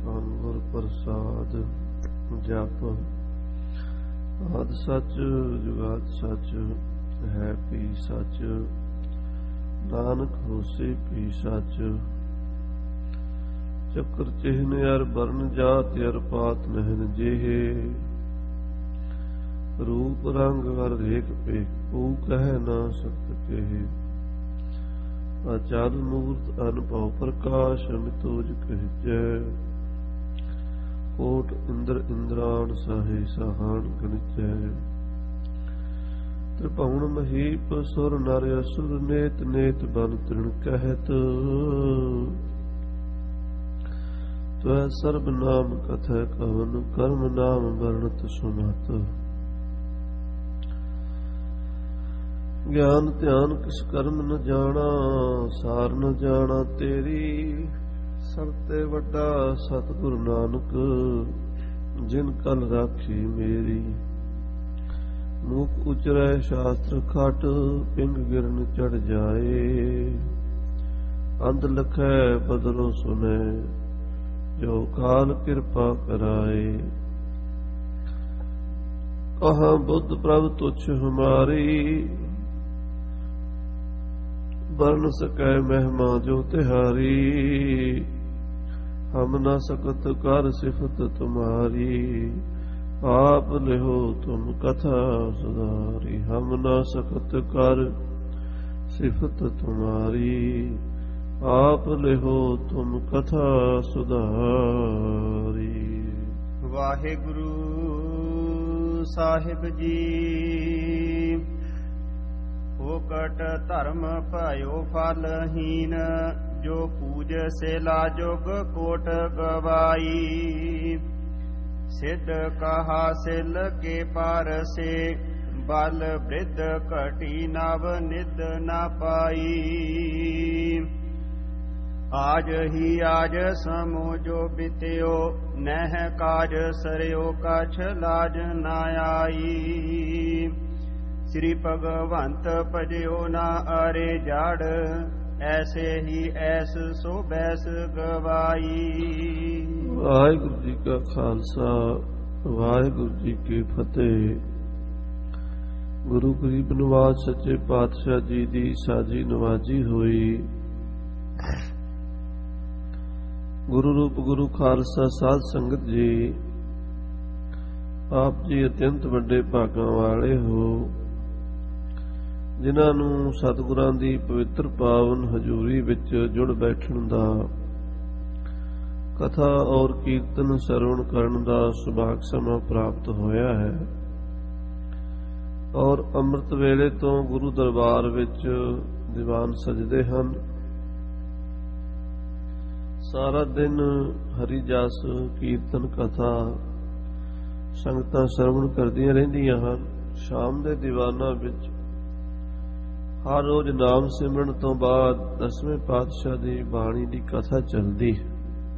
ਗੁਰ ਪ੍ਰਸਾਦ ਜਪ। ਆਦਿ ਸੱਚ ਜੁਗਾਦ ਸੱਚ ਹੈ ਪੀ ਸੱਚ, ਨਾਨਕ ਹੋਸੀ ਪੀ ਸੱਚ। ਚੱਕਰ ਚਿਹਨ ਅਰ ਬਰਨ ਜਾਤ ਅਰ ਪਾਤ ਨਹਿਨ ਜਿਹੇ, ਰੂਪ ਰੰਗ ਹਰ ਰੇਖ ਪੇਖ ਪੂ ਕਹਿ ਨਾ ਸਕਤ ਕਹੇ। ਆਚਾਰ ਮੂਰਤ ਅਨਭਉ ਪ੍ਰਕਾਸ਼ ਮਿਤੋਜ ਕਹਿਜੈ, ਕੋਟ ਇੰਦਰ ਇੰਦਰਾਣ ਸਾਹੇ ਸਾਹਾਨ ਗਣਿਜੈ। ਤ੍ਰਿਭੁਵਨ ਮਹੀਪ ਸੁਰ ਨਰ ਅਸੁਰ ਨੇਤ ਨੇਤ ਬਨ ਤ੍ਰਿਣ ਕਹਿਤ, ਤਵੈ ਸਰਬ ਨਾਮ ਕਥੈ ਕਵਨ ਕਰਮ ਨਾਮ ਵਰਣਤ ਸੁਨਤ। ਗਿਆਨ ਧਿਆਨ ਕਿਸ ਕਰਮ ਨ ਜਾਣਾ, ਸਾਰ ਨ ਜਾਣਾ ਤੇਰੀ। ਸਭ ਤੇ ਵੱਡਾ ਸਤਿਗੁਰ ਨਾਨਕ, ਜਿਨ ਕਲ ਰਾਖੀ ਮੇਰੀ। ਮੂਕ ਉਚਰੈ ਸ਼ਾਸਤਰ ਖਟ, ਪਿੰਗ ਗਿਰਨ ਚੜ ਜਾਏ। ਅੰਧ ਲਖੈ ਬਦਲੋ ਸੁਨੈ, ਜੋ ਕਾਲ ਕਿਰਪਾ ਕਰਾਏ। ਕਹਾਂ ਬੁੱਧ ਪ੍ਰਭ ਤੁਛ ਹਮਾਰੀ, ਬਰਨ ਸਕੈ ਮਹਿਮਾ ਜੋ ਤਿਹਾਰੀ। ਹਮ ਨ ਸਕਤ ਕਰ ਸਿਫਤ ਤੁਮਾਰੀ, ਆਪ ਲਿਹੋ ਤੁਮ ਕਥਾ ਸੁਧਾਰੀ। ਹਮ ਨ ਸਕਤ ਕਰ ਸਿਫਤ ਤੁਮਾਰੀ, ਆਪ ਲਿਹੋ ਤੁਮ ਕਥਾ ਸੁਧਾਰੀ। ਵਾਹਿਗੁਰੂ ਸਾਹਿਬ ਜੀ। ਫੋਕਟ ਧਰਮ ਭਇਓ ਫਲਹੀਨ, ਜੋ ਪੂਜ ਸੇ ਲਾਜੋਗ ਕੋਟ ਗਵਾਈ। ਸਿੱਧ ਕਹਾ ਸਿਲ ਕੇ ਪਾਰਸੇ, ਬਲ ਬ੍ਰਿਧ ਘਟੀ ਨਵ ਨਿਦ ਨ ਪਾਈ। ਆਜ ਹੀ ਆਜ ਸਮੋ ਜੋ ਬਿਤਿਓ, ਨਹਿ ਕਾਜ ਸਰਿਓ ਕਛ ਲਾਜ ਨ ਆਈ। ਸ੍ਰੀ ਭਗਵੰਤ ਭਜਿਓ ਨਾ ਅਰੇ ਜੜ, ਐਸੇ ਹੀ ਐਸ ਸੋ ਬੈਸ ਗਵਾਈ। ਵਾਹਿਗੁਰੂ ਜੀ ਕਾ ਖਾਲਸਾ, ਵਾਹਿਗੁਰੂ ਜੀ ਕੀ ਫਤਿਹ। ਗੁਰੂ ਗਰੀਬ ਨਵਾਜ ਸੱਚੇ ਪਾਤਸ਼ਾਹ ਜੀ ਦੀ ਸਾਜੀ ਨਵਾਜੀ ਹੋਈ। ਗੁਰੂ ਰੂਪ ਗੁਰੂ ਖਾਲਸਾ ਸਾਧ ਸੰਗਤ ਜੀ, ਆਪ ਜੀ ਅਤਿਅੰਤ ਵੱਡੇ ਭਾਗਾਂ ਵਾਲੇ ਹੋ, ਜਿਨ੍ਹਾਂ ਨੂੰ ਸਤਿਗੁਰਾਂ ਦੀ ਪਵਿੱਤਰ ਪਾਵਨ ਹਜ਼ੂਰੀ ਵਿੱਚ ਜੁੜ ਬੈਠਣ ਦਾ, ਕਥਾ ਔਰ ਕੀਰਤਨ ਸਰਵਣ ਕਰਨ ਦਾ ਸੁਭਾਗ ਸਮਾਂ ਪ੍ਰਾਪਤ ਹੋਇਆ ਹੈ। ਔਰ ਅੰਮ੍ਰਿਤ ਵੇਲੇ ਤੋਂ ਗੁਰੂ ਦਰਬਾਰ ਵਿੱਚ ਦੀਵਾਨ ਸਜਦੇ ਹਨ। ਸਾਰਾ ਦਿਨ ਹਰੀ ਜਸ ਕੀਰਤਨ ਕਥਾ ਸੰਗਤਾਂ ਸਰਵਣ ਕਰਦੀਆਂ ਰਹਿੰਦੀਆਂ ਹਨ। ਸ਼ਾਮ ਦੇ ਦੀਵਾਨਾਂ ਵਿੱਚ ਹਰ ਰੋਜ਼ ਨਾਮ ਸਿਮਰਨ ਤੋਂ ਬਾਅਦ ਦਸਵੇਂ ਪਾਤਸ਼ਾਹ ਦੀ ਬਾਣੀ ਦੀ ਕਥਾ ਚੱਲਦੀ ਹੈ।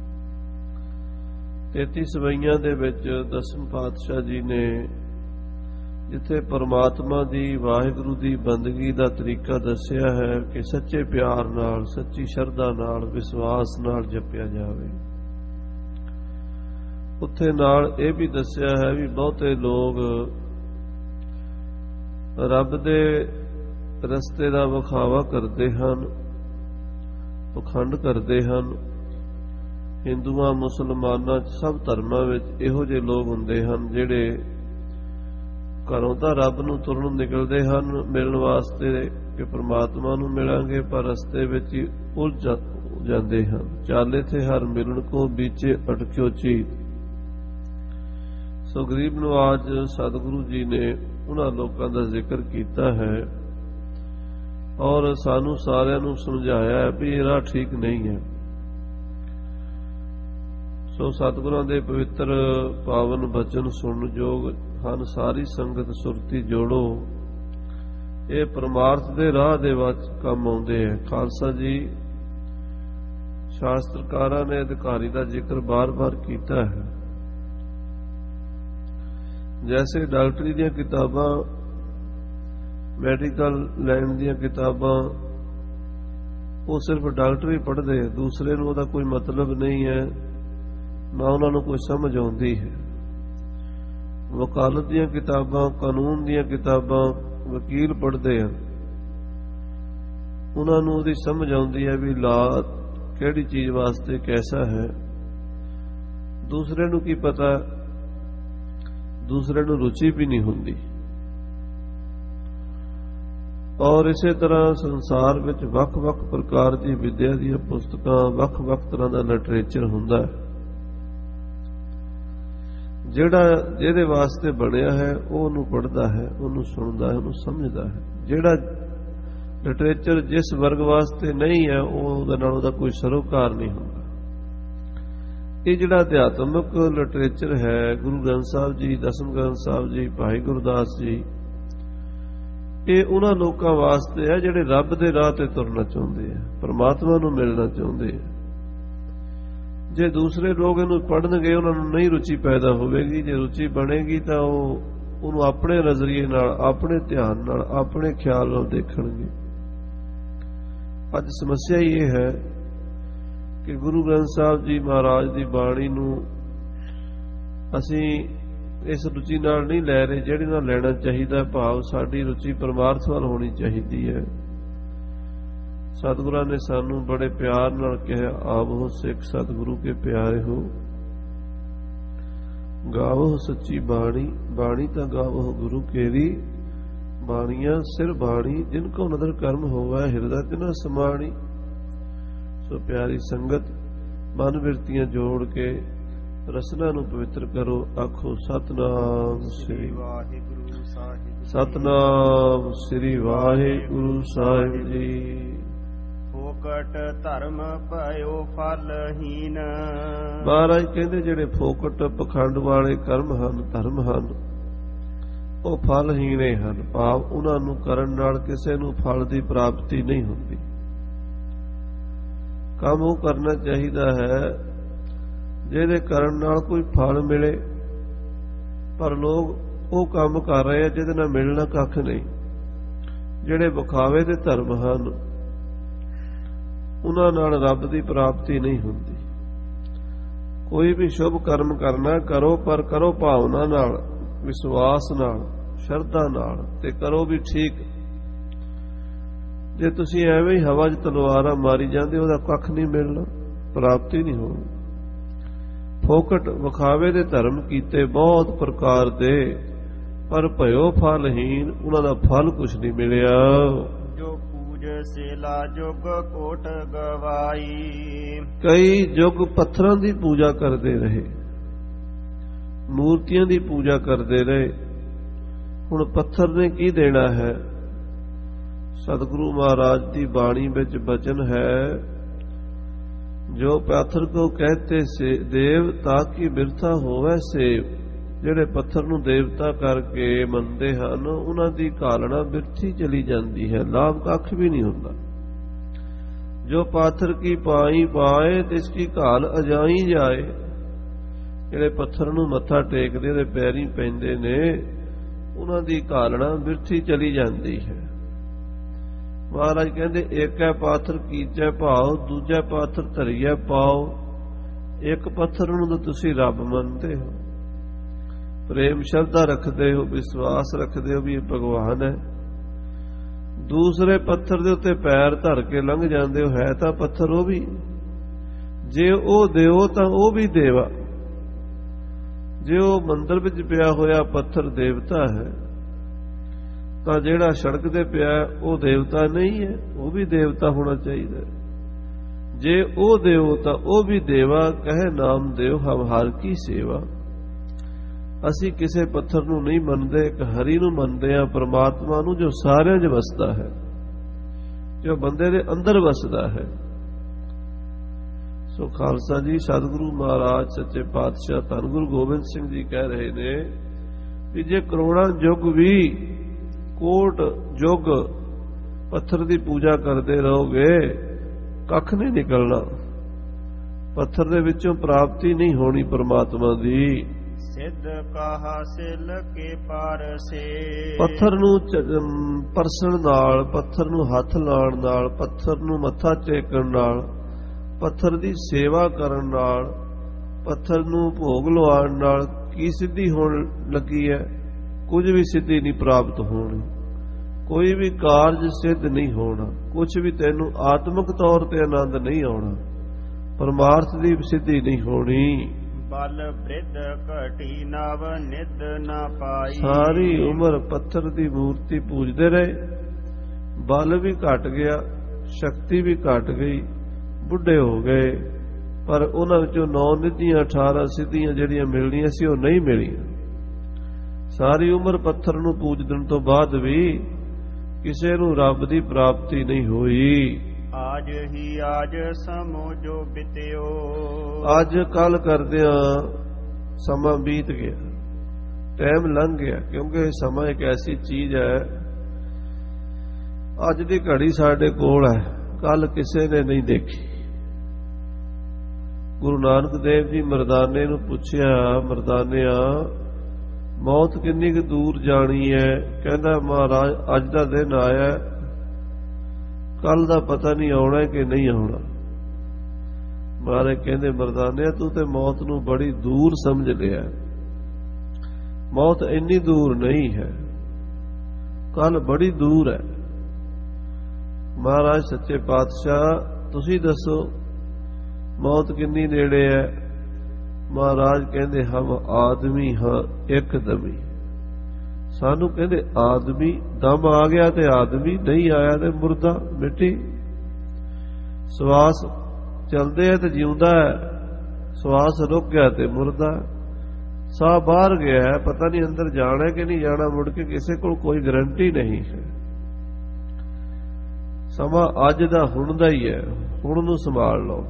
33 ਸਵਈਆਂ ਦੇ ਵਿੱਚ ਦਸਮ ਪਾਤਸ਼ਾਹ ਜੀ ਨੇ ਜਿੱਥੇ ਪਰਮਾਤਮਾ ਦੀ, ਵਾਹਿਗੁਰੂ ਦੀ ਬੰਦਗੀ ਦਾ ਤਰੀਕਾ ਦੱਸਿਆ ਹੈ ਕਿ ਸੱਚੇ ਪਿਆਰ ਨਾਲ, ਸੱਚੀ ਸ਼ਰਧਾ ਨਾਲ, ਵਿਸ਼ਵਾਸ ਨਾਲ ਜਪਿਆ ਜਾਵੇ, ਉੱਥੇ ਨਾਲ ਇਹ ਵੀ ਦੱਸਿਆ ਹੈ ਵੀ ਬਹੁਤੇ ਲੋਕ ਰੱਬ ਦੇ ਰਸਤੇ ਦਾ ਵਿਖਾਵਾ ਕਰਦੇ ਹਨ, ਪਖੰਡ ਕਰਦੇ ਹਨ। ਹਿੰਦੂਆਂ, ਮੁਸਲਮਾਨਾਂ, ਸਭ ਧਰਮਾਂ ਵਿੱਚ ਇਹੋ ਜਿਹੇ ਲੋਕ ਹੁੰਦੇ ਹਨ ਜਿਹੜੇ ਘਰੋਂ ਤਾਂ ਰੱਬ ਨੂੰ ਤੁਰਨ ਨਿਕਲਦੇ ਹਨ ਮਿਲਣ ਵਾਸਤੇ ਕਿ ਪ੍ਰਮਾਤਮਾ ਨੂੰ ਮਿਲਾਂਗੇ, ਪਰ ਰਸਤੇ ਵਿੱਚ ਹੀ ਉਲਝ ਜਾਂਦੇ ਹਨ। ਚਾਲੇ ਥੇ ਹਰ ਮਿਲਣ ਕੋ ਵਿਚੇ ਅਟਕਿਓ ਚੀਤ। ਸੋ ਗਰੀਬ ਨਵਾਜ ਸਤਿਗੁਰੂ ਜੀ ਨੇ ਉਹਨਾਂ ਲੋਕਾਂ ਦਾ ਜ਼ਿਕਰ ਕੀਤਾ ਹੈ ਔਰ ਸਾਨੂੰ ਸਾਰਿਆਂ ਨੂੰ ਸਮਝਾਇਆ ਹੈ ਵੀ ਇਹ ਰਾਹ ਠੀਕ ਨਹੀਂ ਹੈ। ਸੋ ਸਤਿਗੁਰਾਂ ਦੇ ਪਵਿੱਤਰ ਪਾਵਨ ਬਚਨ ਸੁਣਨ ਯੋਗ ਹਨ। ਸਾਰੀ ਸੰਗਤ ਸੁਰਤੀ ਜੋੜੋ, ਇਹ ਪਰਮਾਰਥ ਦੇ ਰਾਹ ਦੇ ਵਿੱਚ ਕੰਮ ਆਉਂਦੇ ਹੈ। ਖਾਲਸਾ ਜੀ, ਸ਼ਾਸਤਰਕਾਰਾਂ ਨੇ ਅਧਿਕਾਰੀ ਦਾ ਜ਼ਿਕਰ ਬਾਰ-ਬਾਰ ਕੀਤਾ ਹੈ। ਜੈਸੇ ਡਾਕਟਰੀ ਦੀਆਂ ਕਿਤਾਬਾਂ, ਮੈਡੀਕਲ ਲਾਈਨ ਦੀਆਂ ਕਿਤਾਬਾਂ, ਉਹ ਸਿਰਫ ਡਾਕਟਰ ਹੀ ਪੜ੍ਹਦੇ, ਦੂਸਰੇ ਨੂੰ ਉਹਦਾ ਕੋਈ ਮਤਲਬ ਨਹੀਂ ਹੈ ਨਾ ਉਹਨਾਂ ਨੂੰ ਕੋਈ ਸਮਝ ਆਉਂਦੀ ਹੈ। ਵਕਾਲਤ ਦੀਆਂ ਕਿਤਾਬਾਂ, ਕਾਨੂੰਨ ਦੀਆਂ ਕਿਤਾਬਾਂ ਵਕੀਲ ਪੜ੍ਹਦੇ ਹਨ, ਉਹਨਾਂ ਨੂੰ ਉਹਦੀ ਸਮਝ ਆਉਂਦੀ ਹੈ ਵੀ ਲਾ ਕਿਹੜੀ ਚੀਜ਼ ਵਾਸਤੇ ਕੈਸਾ ਹੈ। ਦੂਸਰੇ ਨੂੰ ਕੀ ਪਤਾ, ਦੂਸਰੇ ਨੂੰ ਰੁਚੀ ਵੀ ਨਹੀਂ ਹੁੰਦੀ। ਔਰ ਇਸੇ ਤਰ੍ਹਾਂ ਸੰਸਾਰ ਵਿੱਚ ਵੱਖ-ਵੱਖ ਪ੍ਰਕਾਰ ਦੀ ਵਿਦਿਆ ਦੀਆਂ ਪੁਸਤਕਾਂ, ਵੱਖ-ਵੱਖ ਤਰ੍ਹਾਂ ਦਾ ਲਿਟਰੇਚਰ ਹੁੰਦਾ ਹੈ। ਜਿਹੜਾ ਜਿਹਦੇ ਵਾਸਤੇ ਬਣਿਆ ਹੈ ਉਹ ਉਹਨੂੰ ਪੜ੍ਹਦਾ ਹੈ, ਉਹਨੂੰ ਸੁਣਦਾ ਹੈ, ਉਹਨੂੰ ਸਮਝਦਾ ਹੈ। ਜਿਹੜਾ ਲਿਟਰੇਚਰ ਜਿਸ ਵਰਗ ਵਾਸਤੇ ਨਹੀਂ ਹੈ ਉਹਦੇ ਨਾਲ ਉਹਦਾ ਕੋਈ ਸਰੋਕਾਰ ਨਹੀਂ ਹੁੰਦਾ। ਇਹ ਜਿਹੜਾ ਅਧਿਆਤਮਿਕ ਲਿਟਰੇਚਰ ਹੈ, ਗੁਰੂ ਗ੍ਰੰਥ ਸਾਹਿਬ ਜੀ, ਦਸਮ ਗ੍ਰੰਥ ਸਾਹਿਬ ਜੀ, ਭਾਈ ਗੁਰਦਾਸ ਜੀ, ਇਹ ਉਹਨਾਂ ਲੋਕਾਂ ਵਾਸਤੇ ਹੈ ਜਿਹੜੇ ਰੱਬ ਦੇ ਰਾਹ ਤੇ ਤੁਰਨਾ ਚਾਹੁੰਦੇ ਆ, ਪਰਮਾਤਮਾ ਨੂੰ ਮਿਲਣਾ ਚਾਹੁੰਦੇ ਆ। ਜੇ ਦੂਸਰੇ ਲੋਕ ਇਹਨੂੰ ਪੜ੍ਹਨਗੇ ਉਹਨਾਂ ਨੂੰ ਨਹੀਂ ਰੁਚੀ ਪੈਦਾ ਹੋਵੇਗੀ। ਜੇ ਰੁਚੀ ਬਣੇਗੀ ਤਾਂ ਉਹਨੂੰ ਆਪਣੇ ਨਜ਼ਰੀਏ ਨਾਲ, ਆਪਣੇ ਧਿਆਨ ਨਾਲ, ਆਪਣੇ ਖਿਆਲ ਨਾਲ ਦੇਖਣਗੇ। ਅੱਜ ਸਮੱਸਿਆ ਇਹ ਹੈ ਕਿ ਗੁਰੂ ਗ੍ਰੰਥ ਸਾਹਿਬ ਜੀ ਮਹਾਰਾਜ ਦੀ ਬਾਣੀ ਨੂੰ ਅਸੀਂ ਇਸ ਰੁਚੀ ਨਾਲ ਨਹੀਂ ਲੈ ਰਹੇ ਜਿਹੜੀ ਨਾਲ ਲੈਣਾ ਚਾਹੀਦਾ। ਭਾਵ ਸਾਡੀ ਰੁਚੀ ਪਰਮਾਰਥ ਵੱਲ ਹੋਣੀ ਚਾਹੀਦੀ ਹੈ। ਸਤਿਗੁਰਾਂ ਨੇ ਸਾਨੂੰ ਬੜੇ ਪਿਆਰ ਨਾਲ ਕਿਹਾ, ਆਵੋ ਸਿੱਖ ਸਤਿਗੁਰੂ ਕੇ ਪਿਆਰੇ ਹੋ, ਗਾਵੋ ਸੱਚੀ ਬਾਣੀ, ਬਾਣੀ ਤਾਂ ਗਾਵੋ ਗੁਰੂ ਕੇਰੀ, ਬਾਣੀਆਂ ਸਿਰ ਬਾਣੀ, ਜਿਨ ਕੋ ਨਦਰ ਕਰਮ ਹੋਵੇ ਹਿਰਦਾ ਤਿਨਾ ਸਮਾਣੀ। ਸੋ ਪਿਆਰੀ ਸੰਗਤ, ਮਨ ਬਿਰਤੀਆਂ ਜੋੜ ਕੇ ਰਸਨਾ ਨੂੰ ਪਵਿੱਤਰ ਕਰੋ। ਆਖੋ ਸਤਨਾਮ ਸ੍ਰੀ ਵਾਹਿਗੁਰੂ ਸਾਹਿਬ, ਸਤਨਾਮ ਸ੍ਰੀ ਵਾਹਿਗੁਰੂ ਸਾਹਿਬ ਜੀ। ਫੋਕਟ ਧਰਮ ਭਇਓ ਫਲਹੀਨ। ਮਹਾਰਾਜ ਕਹਿੰਦੇ ਜਿਹੜੇ ਫੋਕਟ ਪਖੰਡ ਵਾਲੇ ਕਰਮ ਹਨ, ਧਰਮ ਹਨ, ਉਹ ਫਲਹੀਣੇ ਹਨ। ਭਾਵ ਉਹਨਾਂ ਨੂੰ ਕਰਨ ਨਾਲ ਕਿਸੇ ਨੂੰ ਫਲ ਦੀ ਪ੍ਰਾਪਤੀ ਨਹੀਂ ਹੁੰਦੀ। ਕੰਮ ਉਹ ਕਰਨਾ ਚਾਹੀਦਾ ਹੈ ਜਿਹਦੇ ਕਰਨ ਨਾਲ ਕੋਈ ਫਲ ਮਿਲੇ, ਪਰ ਲੋਕ ਉਹ ਕੰਮ ਕਰ ਰਹੇ ਆ ਜਿਹਦੇ ਨਾਲ ਮਿਲਣਾ ਕੱਖ ਨਹੀਂ। ਜਿਹੜੇ ਵਿਖਾਵੇ ਦੇ ਧਰਮ ਹਨ ਉਹਨਾਂ ਨਾਲ ਰੱਬ ਦੀ ਪ੍ਰਾਪਤੀ ਨਹੀਂ ਹੁੰਦੀ। ਕੋਈ ਵੀ ਸ਼ੁਭ ਕਰਮ ਕਰਨਾ ਕਰੋ, ਪਰ ਕਰੋ ਭਾਵਨਾ ਨਾਲ, ਵਿਸ਼ਵਾਸ ਨਾਲ, ਸ਼ਰਧਾ ਨਾਲ, ਤੇ ਕਰੋ ਵੀ ਠੀਕ। ਜੇ ਤੁਸੀਂ ਐਵੇਂ ਹੀ ਹਵਾ 'ਚ ਤਲਵਾਰਾਂ ਮਾਰੀ ਜਾਂਦੇ ਉਹਦਾ ਕੱਖ ਨਹੀਂ ਮਿਲਣਾ, ਪ੍ਰਾਪਤੀ ਨਹੀਂ ਹੋਣੀ। ਫੋਕਟ ਵਿਖਾਵੇ ਦੇ ਧਰਮ ਕੀਤੇ ਬਹੁਤ ਪ੍ਰਕਾਰ ਦੇ, ਪਰ ਭਇਓ ਫਲਹੀਨ, ਉਹਨਾਂ ਦਾ ਫਲ ਕੁਛ ਨਹੀਂ ਮਿਲਿਆ। ਜੋ ਪੂਜ ਸੇਲਾ ਜੁਗ ਕੋਟ ਗਵਾਈ। ਕਈ ਯੁੱਗ ਪੱਥਰਾਂ ਦੀ ਪੂਜਾ ਕਰਦੇ ਰਹੇ, ਮੂਰਤੀਆਂ ਦੀ ਪੂਜਾ ਕਰਦੇ ਰਹੇ। ਹੁਣ ਪੱਥਰ ਨੇ ਕੀ ਦੇਣਾ ਹੈ? ਸਤਿਗੁਰੂ ਮਹਾਰਾਜ ਦੀ ਬਾਣੀ ਵਿੱਚ ਬਚਨ ਹੈ, ਜੋ ਪਾਥਰ ਕੋ ਕਹਤੇ ਸੇ ਦੇਵ ਤਾਕੀ ਬਿਰਥਾ ਹੋਵੇ ਸੇਵ। ਜਿਹੜੇ ਪੱਥਰ ਨੂੰ ਦੇਵਤਾ ਕਰਕੇ ਮੰਨਦੇ ਹਨ ਉਹਨਾਂ ਦੀ ਘਾਲਣਾ ਬਿਰਥੀ ਚਲੀ ਜਾਂਦੀ ਹੈ, ਲਾਭ ਕੱਖ ਵੀ ਨਹੀਂ ਹੁੰਦਾ। ਜੋ ਪਾਥਰ ਕੀ ਪਾਈ ਪਾਏ ਤਿਸ ਕੀ ਘਾਲ ਅਜਾਈ ਜਾਏ। ਜਿਹੜੇ ਪੱਥਰ ਨੂੰ ਮੱਥਾ ਟੇਕਦੇ ਉਹਦੇ ਪੈਰੀਂ ਪੈਂਦੇ ਨੇ ਉਹਨਾਂ ਦੀ ਘਾਲਣਾ ਬਿਰਥੀ ਚਲੀ ਜਾਂਦੀ ਹੈ। ਮਹਾਰਾਜ ਕਹਿੰਦੇ ਏਕੈ ਪਾਥਰ ਕੀਜੈ ਭਾਉ, ਦੂਜਾ ਪਾਥਰ ਧਰੀਐ ਪਾਓ। ਇੱਕ ਪੱਥਰ ਨੂੰ ਤਾਂ ਤੁਸੀਂ ਰੱਬ ਮੰਨਦੇ ਹੋ, ਪ੍ਰੇਮ ਸ਼ਰਧਾ ਰੱਖਦੇ ਹੋ, ਵਿਸ਼ਵਾਸ ਰੱਖਦੇ ਹੋ ਵੀ ਇਹ ਭਗਵਾਨ ਹੈ। ਦੂਸਰੇ ਪੱਥਰ ਦੇ ਉੱਤੇ ਪੈਰ ਧਰ ਕੇ ਲੰਘ ਜਾਂਦੇ ਹੋ, ਹੈ ਤਾਂ ਪੱਥਰ ਉਹ ਵੀ। ਜੇ ਉਹ ਦਿਓ ਤਾਂ ਉਹ ਵੀ ਦੇਵਾ। ਜੇ ਉਹ ਮੰਦਰ ਵਿੱਚ ਪਿਆ ਹੋਇਆ ਪੱਥਰ ਦੇਵਤਾ ਹੈ ਤਾਂ ਜਿਹੜਾ ਸੜਕ ਤੇ ਪਿਆ ਉਹ ਦੇਵਤਾ ਨਹੀਂ ਹੈ, ਉਹ ਵੀ ਦੇਵਤਾ ਹੋਣਾ ਚਾਹੀਦਾ। ਜੇ ਉਹ ਦਿਓ ਤਾਂ ਉਹ ਵੀ ਦੇਵਾ। ਕਹੇ ਨਾਮ ਦਿਓ ਹਮ ਹਰ ਕੀ ਸੇਵਾ। ਅਸੀਂ ਕਿਸੇ ਪੱਥਰ ਨੂੰ ਨਹੀਂ ਮੰਨਦੇ, ਇੱਕ ਹਰੀ ਨੂੰ ਮੰਨਦੇ ਆ, ਪਰਮਾਤਮਾ ਨੂੰ, ਜੋ ਸਾਰਿਆਂ 'ਚ ਵਸਦਾ ਹੈ, ਜੋ ਬੰਦੇ ਦੇ ਅੰਦਰ ਵਸਦਾ ਹੈ। ਸੋ ਖਾਲਸਾ ਜੀ, ਸਤਿਗੁਰੂ ਮਹਾਰਾਜ ਸੱਚੇ ਪਾਤਸ਼ਾਹ ਧੰਨ ਗੁਰੂ ਗੋਬਿੰਦ ਸਿੰਘ ਜੀ ਕਹਿ ਰਹੇ ਨੇ ਕਿ ਜੇ ਕਰੋੜਾਂ ਯੁੱਗ ਵੀ ਕੋਟ ਯੁੱਗ ਪੱਥਰ ਦੀ ਪੂਜਾ ਕਰਦੇ ਰਹੋਗੇ ਕੱਖ ਨਹੀਂ ਨਿਕਲਣਾ। ਪੱਥਰ ਦੇ ਵਿੱਚੋਂ ਪ੍ਰਾਪਤੀ ਨਹੀਂ ਹੋਣੀ ਪਰਮਾਤਮਾ ਦੀ। ਸਿੱਧ ਕਹਾ ਸਿਲ ਕੇ ਪਾਰਸੇ। ਪੱਥਰ ਨੂੰ ਪਰਸਣ ਨਾਲ, ਪੱਥਰ ਨੂੰ ਹੱਥ ਲਾਉਣ ਨਾਲ, ਪੱਥਰ ਨੂੰ ਮੱਥਾ ਟੇਕਣ ਨਾਲ, ਪੱਥਰ ਦੀ ਸੇਵਾ ਕਰਨ ਨਾਲ ਪੱਥਰ ਨੂੰ ਭੋਗ ਲਵਾਉਣ ਨਾਲ ਕੀ ਸਿੱਧੀ ਹੋਣ ਲੱਗੀ ਹੈ? ਕੁਝ ਵੀ ਸਿੱਧੀ ਨਹੀਂ ਪ੍ਰਾਪਤ ਹੋਣੀ, ਕੋਈ ਵੀ ਕਾਰਜ ਸਿੱਧ ਨਹੀਂ ਹੋਣਾ, ਕੁਝ ਵੀ ਤੈਨੂੰ ਆਤਮਿਕ ਤੌਰ ਤੇ ਆਨੰਦ ਨਹੀਂ ਆਉਣਾ, ਪਰਮਾਰਥ ਦੀ ਸਿੱਧੀ ਨਹੀਂ ਹੋਣੀ। ਬਲ ਬ੍ਰਿਧ ਘਟੀ ਨਵ ਨਿਦ ਨਾ ਪਾਈ। ਸਾਰੀ ਉਮਰ ਪੱਥਰ ਦੀ ਮੂਰਤੀ ਪੂਜਦੇ ਰਹੇ, ਬਲ ਵੀ ਘਟ ਗਿਆ, ਸ਼ਕਤੀ ਵੀ ਘਟ ਗਈ, ਬੁੱਢੇ ਹੋ ਗਏ, ਪਰ ਉਹਨਾਂ ਵਿੱਚੋਂ 9 ਨਿਧੀਆਂ 18 ਸਿੱਧੀਆਂ ਜਿਹੜੀਆਂ ਮਿਲਣੀਆਂ ਸੀ ਉਹ ਨਹੀਂ ਮਿਲੀਆਂ। ਸਾਰੀ ਉਮਰ ਪੱਥਰ ਨੂੰ ਪੂਜਣ ਤੋਂ ਬਾਅਦ ਵੀ ਕਿਸੇ ਨੂੰ ਰੱਬ ਦੀ ਪ੍ਰਾਪਤੀ ਨਹੀਂ ਹੋਈ। ਆਜ ਹੀ ਆਜ ਸਮੋ ਜੋ ਬਿਤਿਓ। ਅੱਜ ਕੱਲ ਕਰਦਿਆਂ ਸਮਾਂ ਬੀਤ ਗਿਆ, ਟਾਈਮ ਲੰਘ ਗਿਆ, ਕਿਉਂਕਿ ਸਮਾਂ ਇੱਕ ਐਸੀ ਚੀਜ਼ ਹੈ, ਅੱਜ ਦੀ ਘੜੀ ਸਾਡੇ ਕੋਲ ਹੈ, ਕੱਲ ਕਿਸੇ ਨੇ ਨਹੀਂ ਦੇਖੀ। ਗੁਰੂ ਨਾਨਕ ਦੇਵ ਜੀ ਮਰਦਾਨੇ ਨੂੰ ਪੁੱਛਿਆ, ਮਰਦਾਨਿਆ ਮੌਤ ਕਿੰਨੀ ਕੁ ਦੂਰ ਜਾਣੀ ਹੈ? ਕਹਿੰਦਾ ਮਹਾਰਾਜ ਅੱਜ ਦਾ ਦਿਨ ਆਇਆ, ਕੱਲ ਦਾ ਪਤਾ ਨਹੀਂ ਆਉਣਾ ਕਿ ਨਹੀਂ ਆਉਣਾ। ਮਹਾਰਾਜ ਕਹਿੰਦੇ ਮਰਦਾਨਿਆ ਤੂੰ ਤੇ ਮੌਤ ਨੂੰ ਬੜੀ ਦੂਰ ਸਮਝ ਲਿਆ, ਮੌਤ ਇੰਨੀ ਦੂਰ ਨਹੀਂ ਹੈ, ਕੱਲ ਬੜੀ ਦੂਰ ਹੈ। ਮਹਾਰਾਜ ਸੱਚੇ ਪਾਤਸ਼ਾਹ ਤੁਸੀਂ ਦੱਸੋ ਮੌਤ ਕਿੰਨੀ ਨੇੜੇ ਹੈ? ਮਹਾਰਾਜ ਕਹਿੰਦੇ ਹਮ ਆਦਮੀ ਹਾਂ ਇੱਕ ਦਮੀ। ਸਾਨੂੰ ਕਹਿੰਦੇ ਆਦਮੀ, ਦਮ ਆ ਗਿਆ ਤੇ ਆਦਮੀ, ਨਹੀਂ ਆਇਆ ਤੇ ਮੁਰਦਾ ਮਿੱਟੀ। ਸਵਾਸ ਚਲਦੇ ਹੈ ਤੇ ਜਿਉਂਦਾ ਹੈ, ਸਵਾਸ ਰੁਕ ਗਿਆ ਤੇ ਮੁਰਦਾ। ਸਾਹ ਬਾਹਰ ਗਿਆ ਹੈ, ਪਤਾ ਨਹੀਂ ਅੰਦਰ ਜਾਣਾ ਕਿ ਨਹੀਂ ਜਾਣਾ, ਮੁੜ ਕੇ ਕਿਸੇ ਕੋਲ ਕੋਈ ਗਰੰਟੀ ਨਹੀਂ ਹੈ। ਸਮਾਂ ਅੱਜ ਦਾ ਹੁਣ ਦਾ ਹੀ ਹੈ, ਹੁਣ ਨੂੰ ਸੰਭਾਲ ਲਓ।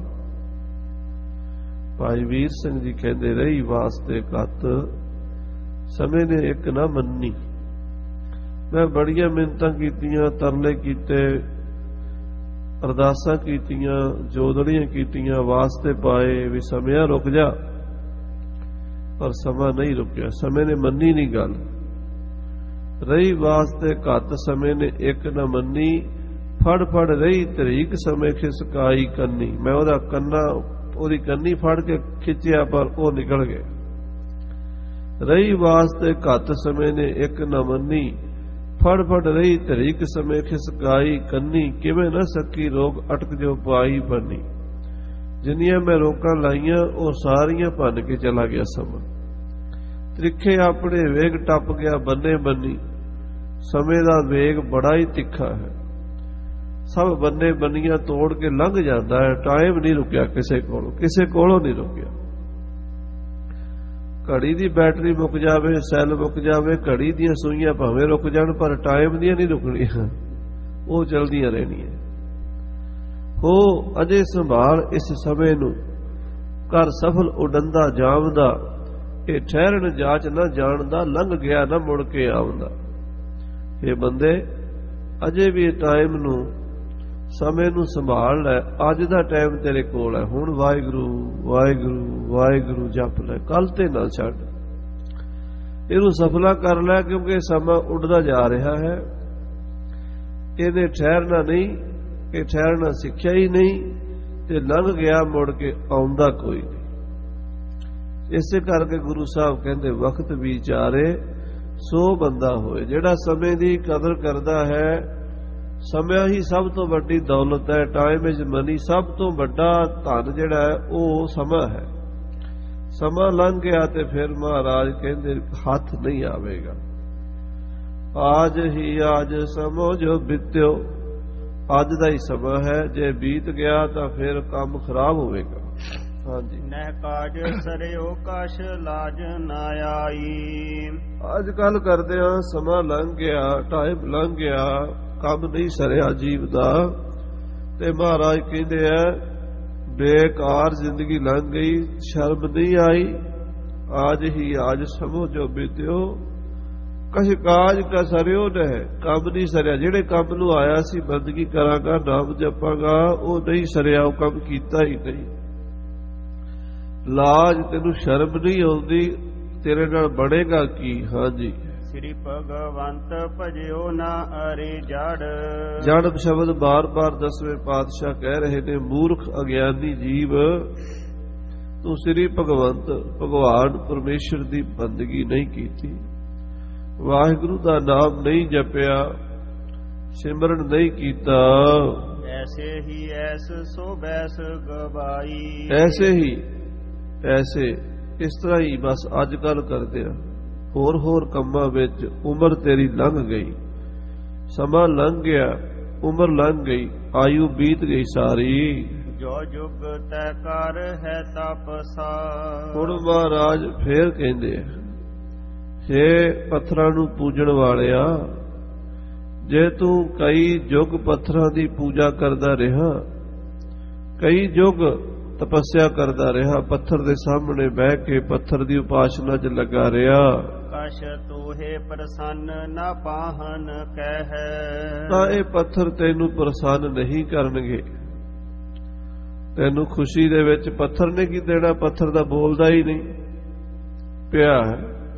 ਭਾਈ ਵੀਰ ਸਿੰਘ ਜੀ ਕਹਿੰਦੇ ਰਹੀ ਵਾਸਤੇ ਕੱਤ ਸਮੇਂ ਨੇ ਇੱਕ ਨਾ ਮੰਨੀ। ਮੈਂ ਬੜੀਆਂ ਮਿੰਨਤਾਂ ਕੀਤੀਆਂ, ਤਰਲੇ ਕੀਤੇ, ਅਰਦਾਸਾਂ ਕੀਤੀਆਂ, ਜੋਦੜੀਆਂ ਕੀਤੀਆਂ, ਵਾਸਤੇ ਪਾਏ ਵੀ ਸਮਿਆਂ ਰੁਕ ਜਾ, ਪਰ ਸਮਾਂ ਨਹੀਂ ਰੁਕਿਆ। ਸਮੇਂ ਨੇ ਮੰਨੀ ਨਹੀਂ ਗੱਲ। ਰਹੀ ਵਾਸਤੇ ਘੱਤ ਸਮੇਂ ਨੇ ਇੱਕ ਨਾ ਮੰਨੀ। ਫੜ ਫੜ ਰਹੀ ਤਰੀਕ ਸਮੇਂ ਖਿਸਕਾਈ ਕੰਨੀ। ਮੈਂ ਉਹਦੀ ਕੰਨੀ ਫੜ ਕੇ ਖਿੱਚਿਆ ਪਰ ਉਹ ਨਿਕਲ ਗਏ। ਰਹੀ ਵਾਸਤੇ ਘੱਤ ਸਮੇਂ ਨੇ ਇੱਕ ਨਾ ਮੰਨੀ। ਫੜ ਫੜ ਰਹੀ ਤਰੀਕ ਸਮੇਂ ਖਿਸਕਾਈ ਕੰਨੀ। ਕਿਵੇਂ ਨਾ ਸਕੀ ਰੋਗ ਅਟਕ ਜੋ ਪਾਈ ਬੰਨੀ। ਜਿੰਨੀਆਂ ਮੈਂ ਰੋਕਾਂ ਲਾਈਆਂ ਉਹ ਸਾਰੀਆਂ ਭੰਨ ਕੇ ਚਲਾ ਗਿਆ ਸਮਾਂ। ਤ੍ਰਿਖੇ ਆਪਣੇ ਵੇਗ ਟੱਪ ਗਿਆ ਬੰਨੇ ਬੰਨੀ। ਸਮੇਂ ਦਾ ਵੇਗ ਬੜਾ ਹੀ ਤਿੱਖਾ ਹੈ, ਸਭ ਬੰਨੇ ਬੰਨੀਆਂ ਤੋੜ ਕੇ ਲੰਘ ਜਾਂਦਾ ਹੈ। ਟਾਈਮ ਨਹੀਂ ਰੁਕਿਆ ਕਿਸੇ ਕੋਲੋਂ ਨਹੀਂ ਰੁਕਿਆ। ਘੜੀ ਦੀ ਬੈਟਰੀ ਮੁੱਕ ਜਾਵੇ, ਸੈੱਲ ਮੁੱਕ ਜਾਵੇ, ਘੜੀ ਦੀਆਂ ਸੂਈਆਂ ਭਾਵੇਂ ਰੁਕ ਜਾਣ, ਪਰ ਟਾਈਮ ਦੀਆਂ ਨਹੀਂ ਰੁਕਣੀਆਂ, ਉਹ ਚਲਦੀਆਂ ਰਹਿਣੀਆਂ। ਹੋ ਅਜੇ ਸੰਭਾਲ ਇਸ ਸਮੇਂ ਨੂੰ, ਕਰ ਸਫਲ ਉਡੰਦਾ ਜਾਵਦਾ। ਇਹ ਠਹਿਰਨ ਜਾਚ ਨਾ ਜਾਣਦਾ, ਲੰਘ ਗਿਆ ਨਾ ਮੁੜ ਕੇ ਆਉਂਦਾ। ਇਹ ਬੰਦੇ ਅਜੇ ਵੀ ਟਾਈਮ ਨੂੰ, ਸਮੇਂ ਨੂੰ ਸੰਭਾਲ ਲੈ। ਅੱਜ ਦਾ ਟਾਈਮ ਤੇਰੇ ਕੋਲ ਹੈ, ਹੁਣ ਵਾਹਿਗੁਰੂ ਵਾਹਿਗੁਰੂ ਵਾਹਿਗੁਰੂ ਜਪ ਲੈ, ਕੱਲ ਤੇ ਨਾ ਛੱਡ। ਇਹਨੂੰ ਸਫਲਾ ਕਰ ਲੈ, ਕਿਉਂਕਿ ਸਮਾਂ ਉੱਡਦਾ ਜਾ ਰਿਹਾ ਹੈ। ਇਹਦੇ ਠਹਿਰਨਾ ਨਹੀਂ, ਇਹ ਠਹਿਰਨਾ ਸਿੱਖਿਆ ਹੀ ਨਹੀਂ, ਤੇ ਲੰਘ ਗਿਆ ਮੁੜ ਕੇ ਆਉਂਦਾ ਕੋਈ ਨਹੀਂ। ਇਸੇ ਕਰਕੇ ਗੁਰੂ ਸਾਹਿਬ ਕਹਿੰਦੇ ਵਕਤ ਵਿਚਾਰੇ ਸੋ ਬੰਦਾ ਹੋਏ। ਜਿਹੜਾ ਸਮੇਂ ਦੀ ਕਦਰ ਕਰਦਾ ਹੈ, ਸਮਾਂ ਹੀ ਸਭ ਤੋਂ ਵੱਡੀ ਦੌਲਤ ਹੈ। Time is money. ਸਭ ਤੋਂ ਵੱਡਾ ਧਨ ਜਿਹੜਾ ਹੈ ਉਹ ਸਮਾਂ ਹੈ। ਸਮਾਂ ਲੰਘ ਗਿਆ ਤੇ ਫਿਰ ਮਹਾਰਾਜ ਕਹਿੰਦੇ ਹੱਥ ਨਹੀਂ ਆਵੇਗਾ। ਆਜ ਹੀ ਆਜ ਸਮੋ ਜੋ ਬਿਤਿਓ। ਅੱਜ ਦਾ ਹੀ ਸਮਾਂ ਹੈ, ਜੇ ਬੀਤ ਗਿਆ ਤਾਂ ਫਿਰ ਕੰਮ ਖਰਾਬ ਹੋਵੇਗਾ। ਹਾਂਜੀ। ਨਹਿ ਕਾਜ ਸਰਿਓ ਕਛ ਲਾਜ ਨਾ ਆਈ। ਅੱਜ ਕੱਲ ਕਰਦੇ ਆ, ਸਮਾਂ ਲੰਘ ਗਿਆ, ਟਾਈਮ ਲੰਘ ਗਿਆ, ਕੰਮ ਨਹੀਂ ਸਰਿਆ ਜੀਵ ਦਾ, ਤੇ ਮਹਾਰਾਜ ਕਹਿੰਦੇ ਆ ਬੇਕਾਰ ਜ਼ਿੰਦਗੀ ਲੰਘ ਗਈ, ਸ਼ਰਮ ਨਹੀਂ ਆਈ। ਆਜ ਹੀ ਆਜ ਸਮੋ ਜੋ ਬੀਤਿਓ। ਕਛ ਕਾਜ ਕਾ ਸਰਿਓ ਨਹਿ। ਕੰਮ ਨਹੀਂ ਸਰਿਆ। ਜਿਹੜੇ ਕੰਮ ਨੂੰ ਆਇਆ ਸੀ ਬੰਦਗੀ ਕਰਾਂਗਾ, ਨਾਮ ਜਪਾਂਗਾ, ਉਹ ਨਹੀਂ ਸਰਿਆ, ਉਹ ਕੰਮ ਕੀਤਾ ਹੀ ਨਹੀਂ। ਲਾਜ ਤੈਨੂੰ ਸ਼ਰਮ ਨਹੀਂ ਆਉਂਦੀ, ਤੇਰੇ ਨਾਲ ਬਣੇਗਾ ਕੀ? ਹਾਂਜੀ। ਸ੍ਰੀ ਭਗਵੰਤ ਭਜਿਓ ਨਾ ਅਰੇ ਜੜ। ਜੜ ਸ਼ਬਦ ਬਾਰ-ਬਾਰ 10ਵੇਂ ਪਾਤਸ਼ਾਹ ਕਹਿ ਰਹੇ ਨੇ। ਮੂਰਖ ਅਗਿਆਨੀ ਜੀਵ ਤੂੰ ਸ੍ਰੀ ਭਗਵੰਤ ਭਗਵਾਨ ਪਰਮੇਸ਼ਰ ਦੀ ਬੰਦਗੀ ਨਹੀਂ ਕੀਤੀ, ਵਾਹਿਗੁਰੂ ਦਾ ਨਾਮ ਨਹੀਂ ਜਪਿਆ, ਸਿਮਰਨ ਨਹੀਂ ਕੀਤਾ। ਐਸੇ ਹੀ ਐਸ ਸੋ ਬੈਸ ਗਵਾਈ, ਐਸੇ ਹੀ ਐਸੇ ਇਸ ਤਰ੍ਹਾਂ ਹੀ ਬਸ ਅੱਜ ਕੱਲ ਕਰਦੇ ਆ। ਹੋਰ ਕੰਮਾਂ ਵਿੱਚ ਉਮਰ ਤੇਰੀ ਲੰਘ ਗਈ, ਸਮਾਂ ਲੰਘ ਗਿਆ, ਉਮਰ ਲੰਘ ਗਈ, ਆਯੂ ਬੀਤ ਗਈ ਸਾਰੀ। ਜੋ ਜੁਗ ਤੈ ਕਰ ਹੈ ਤਪਸਾ। ਹੁਣ ਮਹਾਰਾਜ ਫੇਰ ਕਹਿੰਦੇ ਆ, ਹੇ ਪੱਥਰਾਂ ਨੂੰ ਪੂਜਣ ਵਾਲਿਆ, ਜੇ ਤੂੰ ਕਈ ਯੁੱਗ ਪੱਥਰਾਂ ਦੀ ਪੂਜਾ ਕਰਦਾ ਰਿਹਾ, ਕਈ ਯੁੱਗ ਤਪੱਸਿਆ ਕਰਦਾ ਰਿਹਾ, ਪੱਥਰ ਦੇ ਸਾਹਮਣੇ ਬਹਿ ਕੇ ਪੱਥਰ ਦੀ ਉਪਾਸਨਾ 'ਚ ਲੱਗਾ ਰਿਹਾ, ਕਛ ਤੋਹੇ ਪ੍ਰਸੰਨ ਨਾ ਪਾਹਨ ਕਹਿ, ਤਾਂ ਇਹ ਪੱਥਰ ਤੈਨੂੰ ਪ੍ਰਸੰਨ ਨਹੀਂ ਕਰਨਗੇ। ਤੈਨੂੰ ਖੁਸ਼ੀ ਦੇ ਵਿੱਚ ਪੱਥਰ ਨੇ ਕੀ ਦੇਣਾ, ਪੱਥਰ ਦਾ ਬੋਲਦਾ ਹੀ ਨਹੀਂ ਪਿਆ ਹੈ।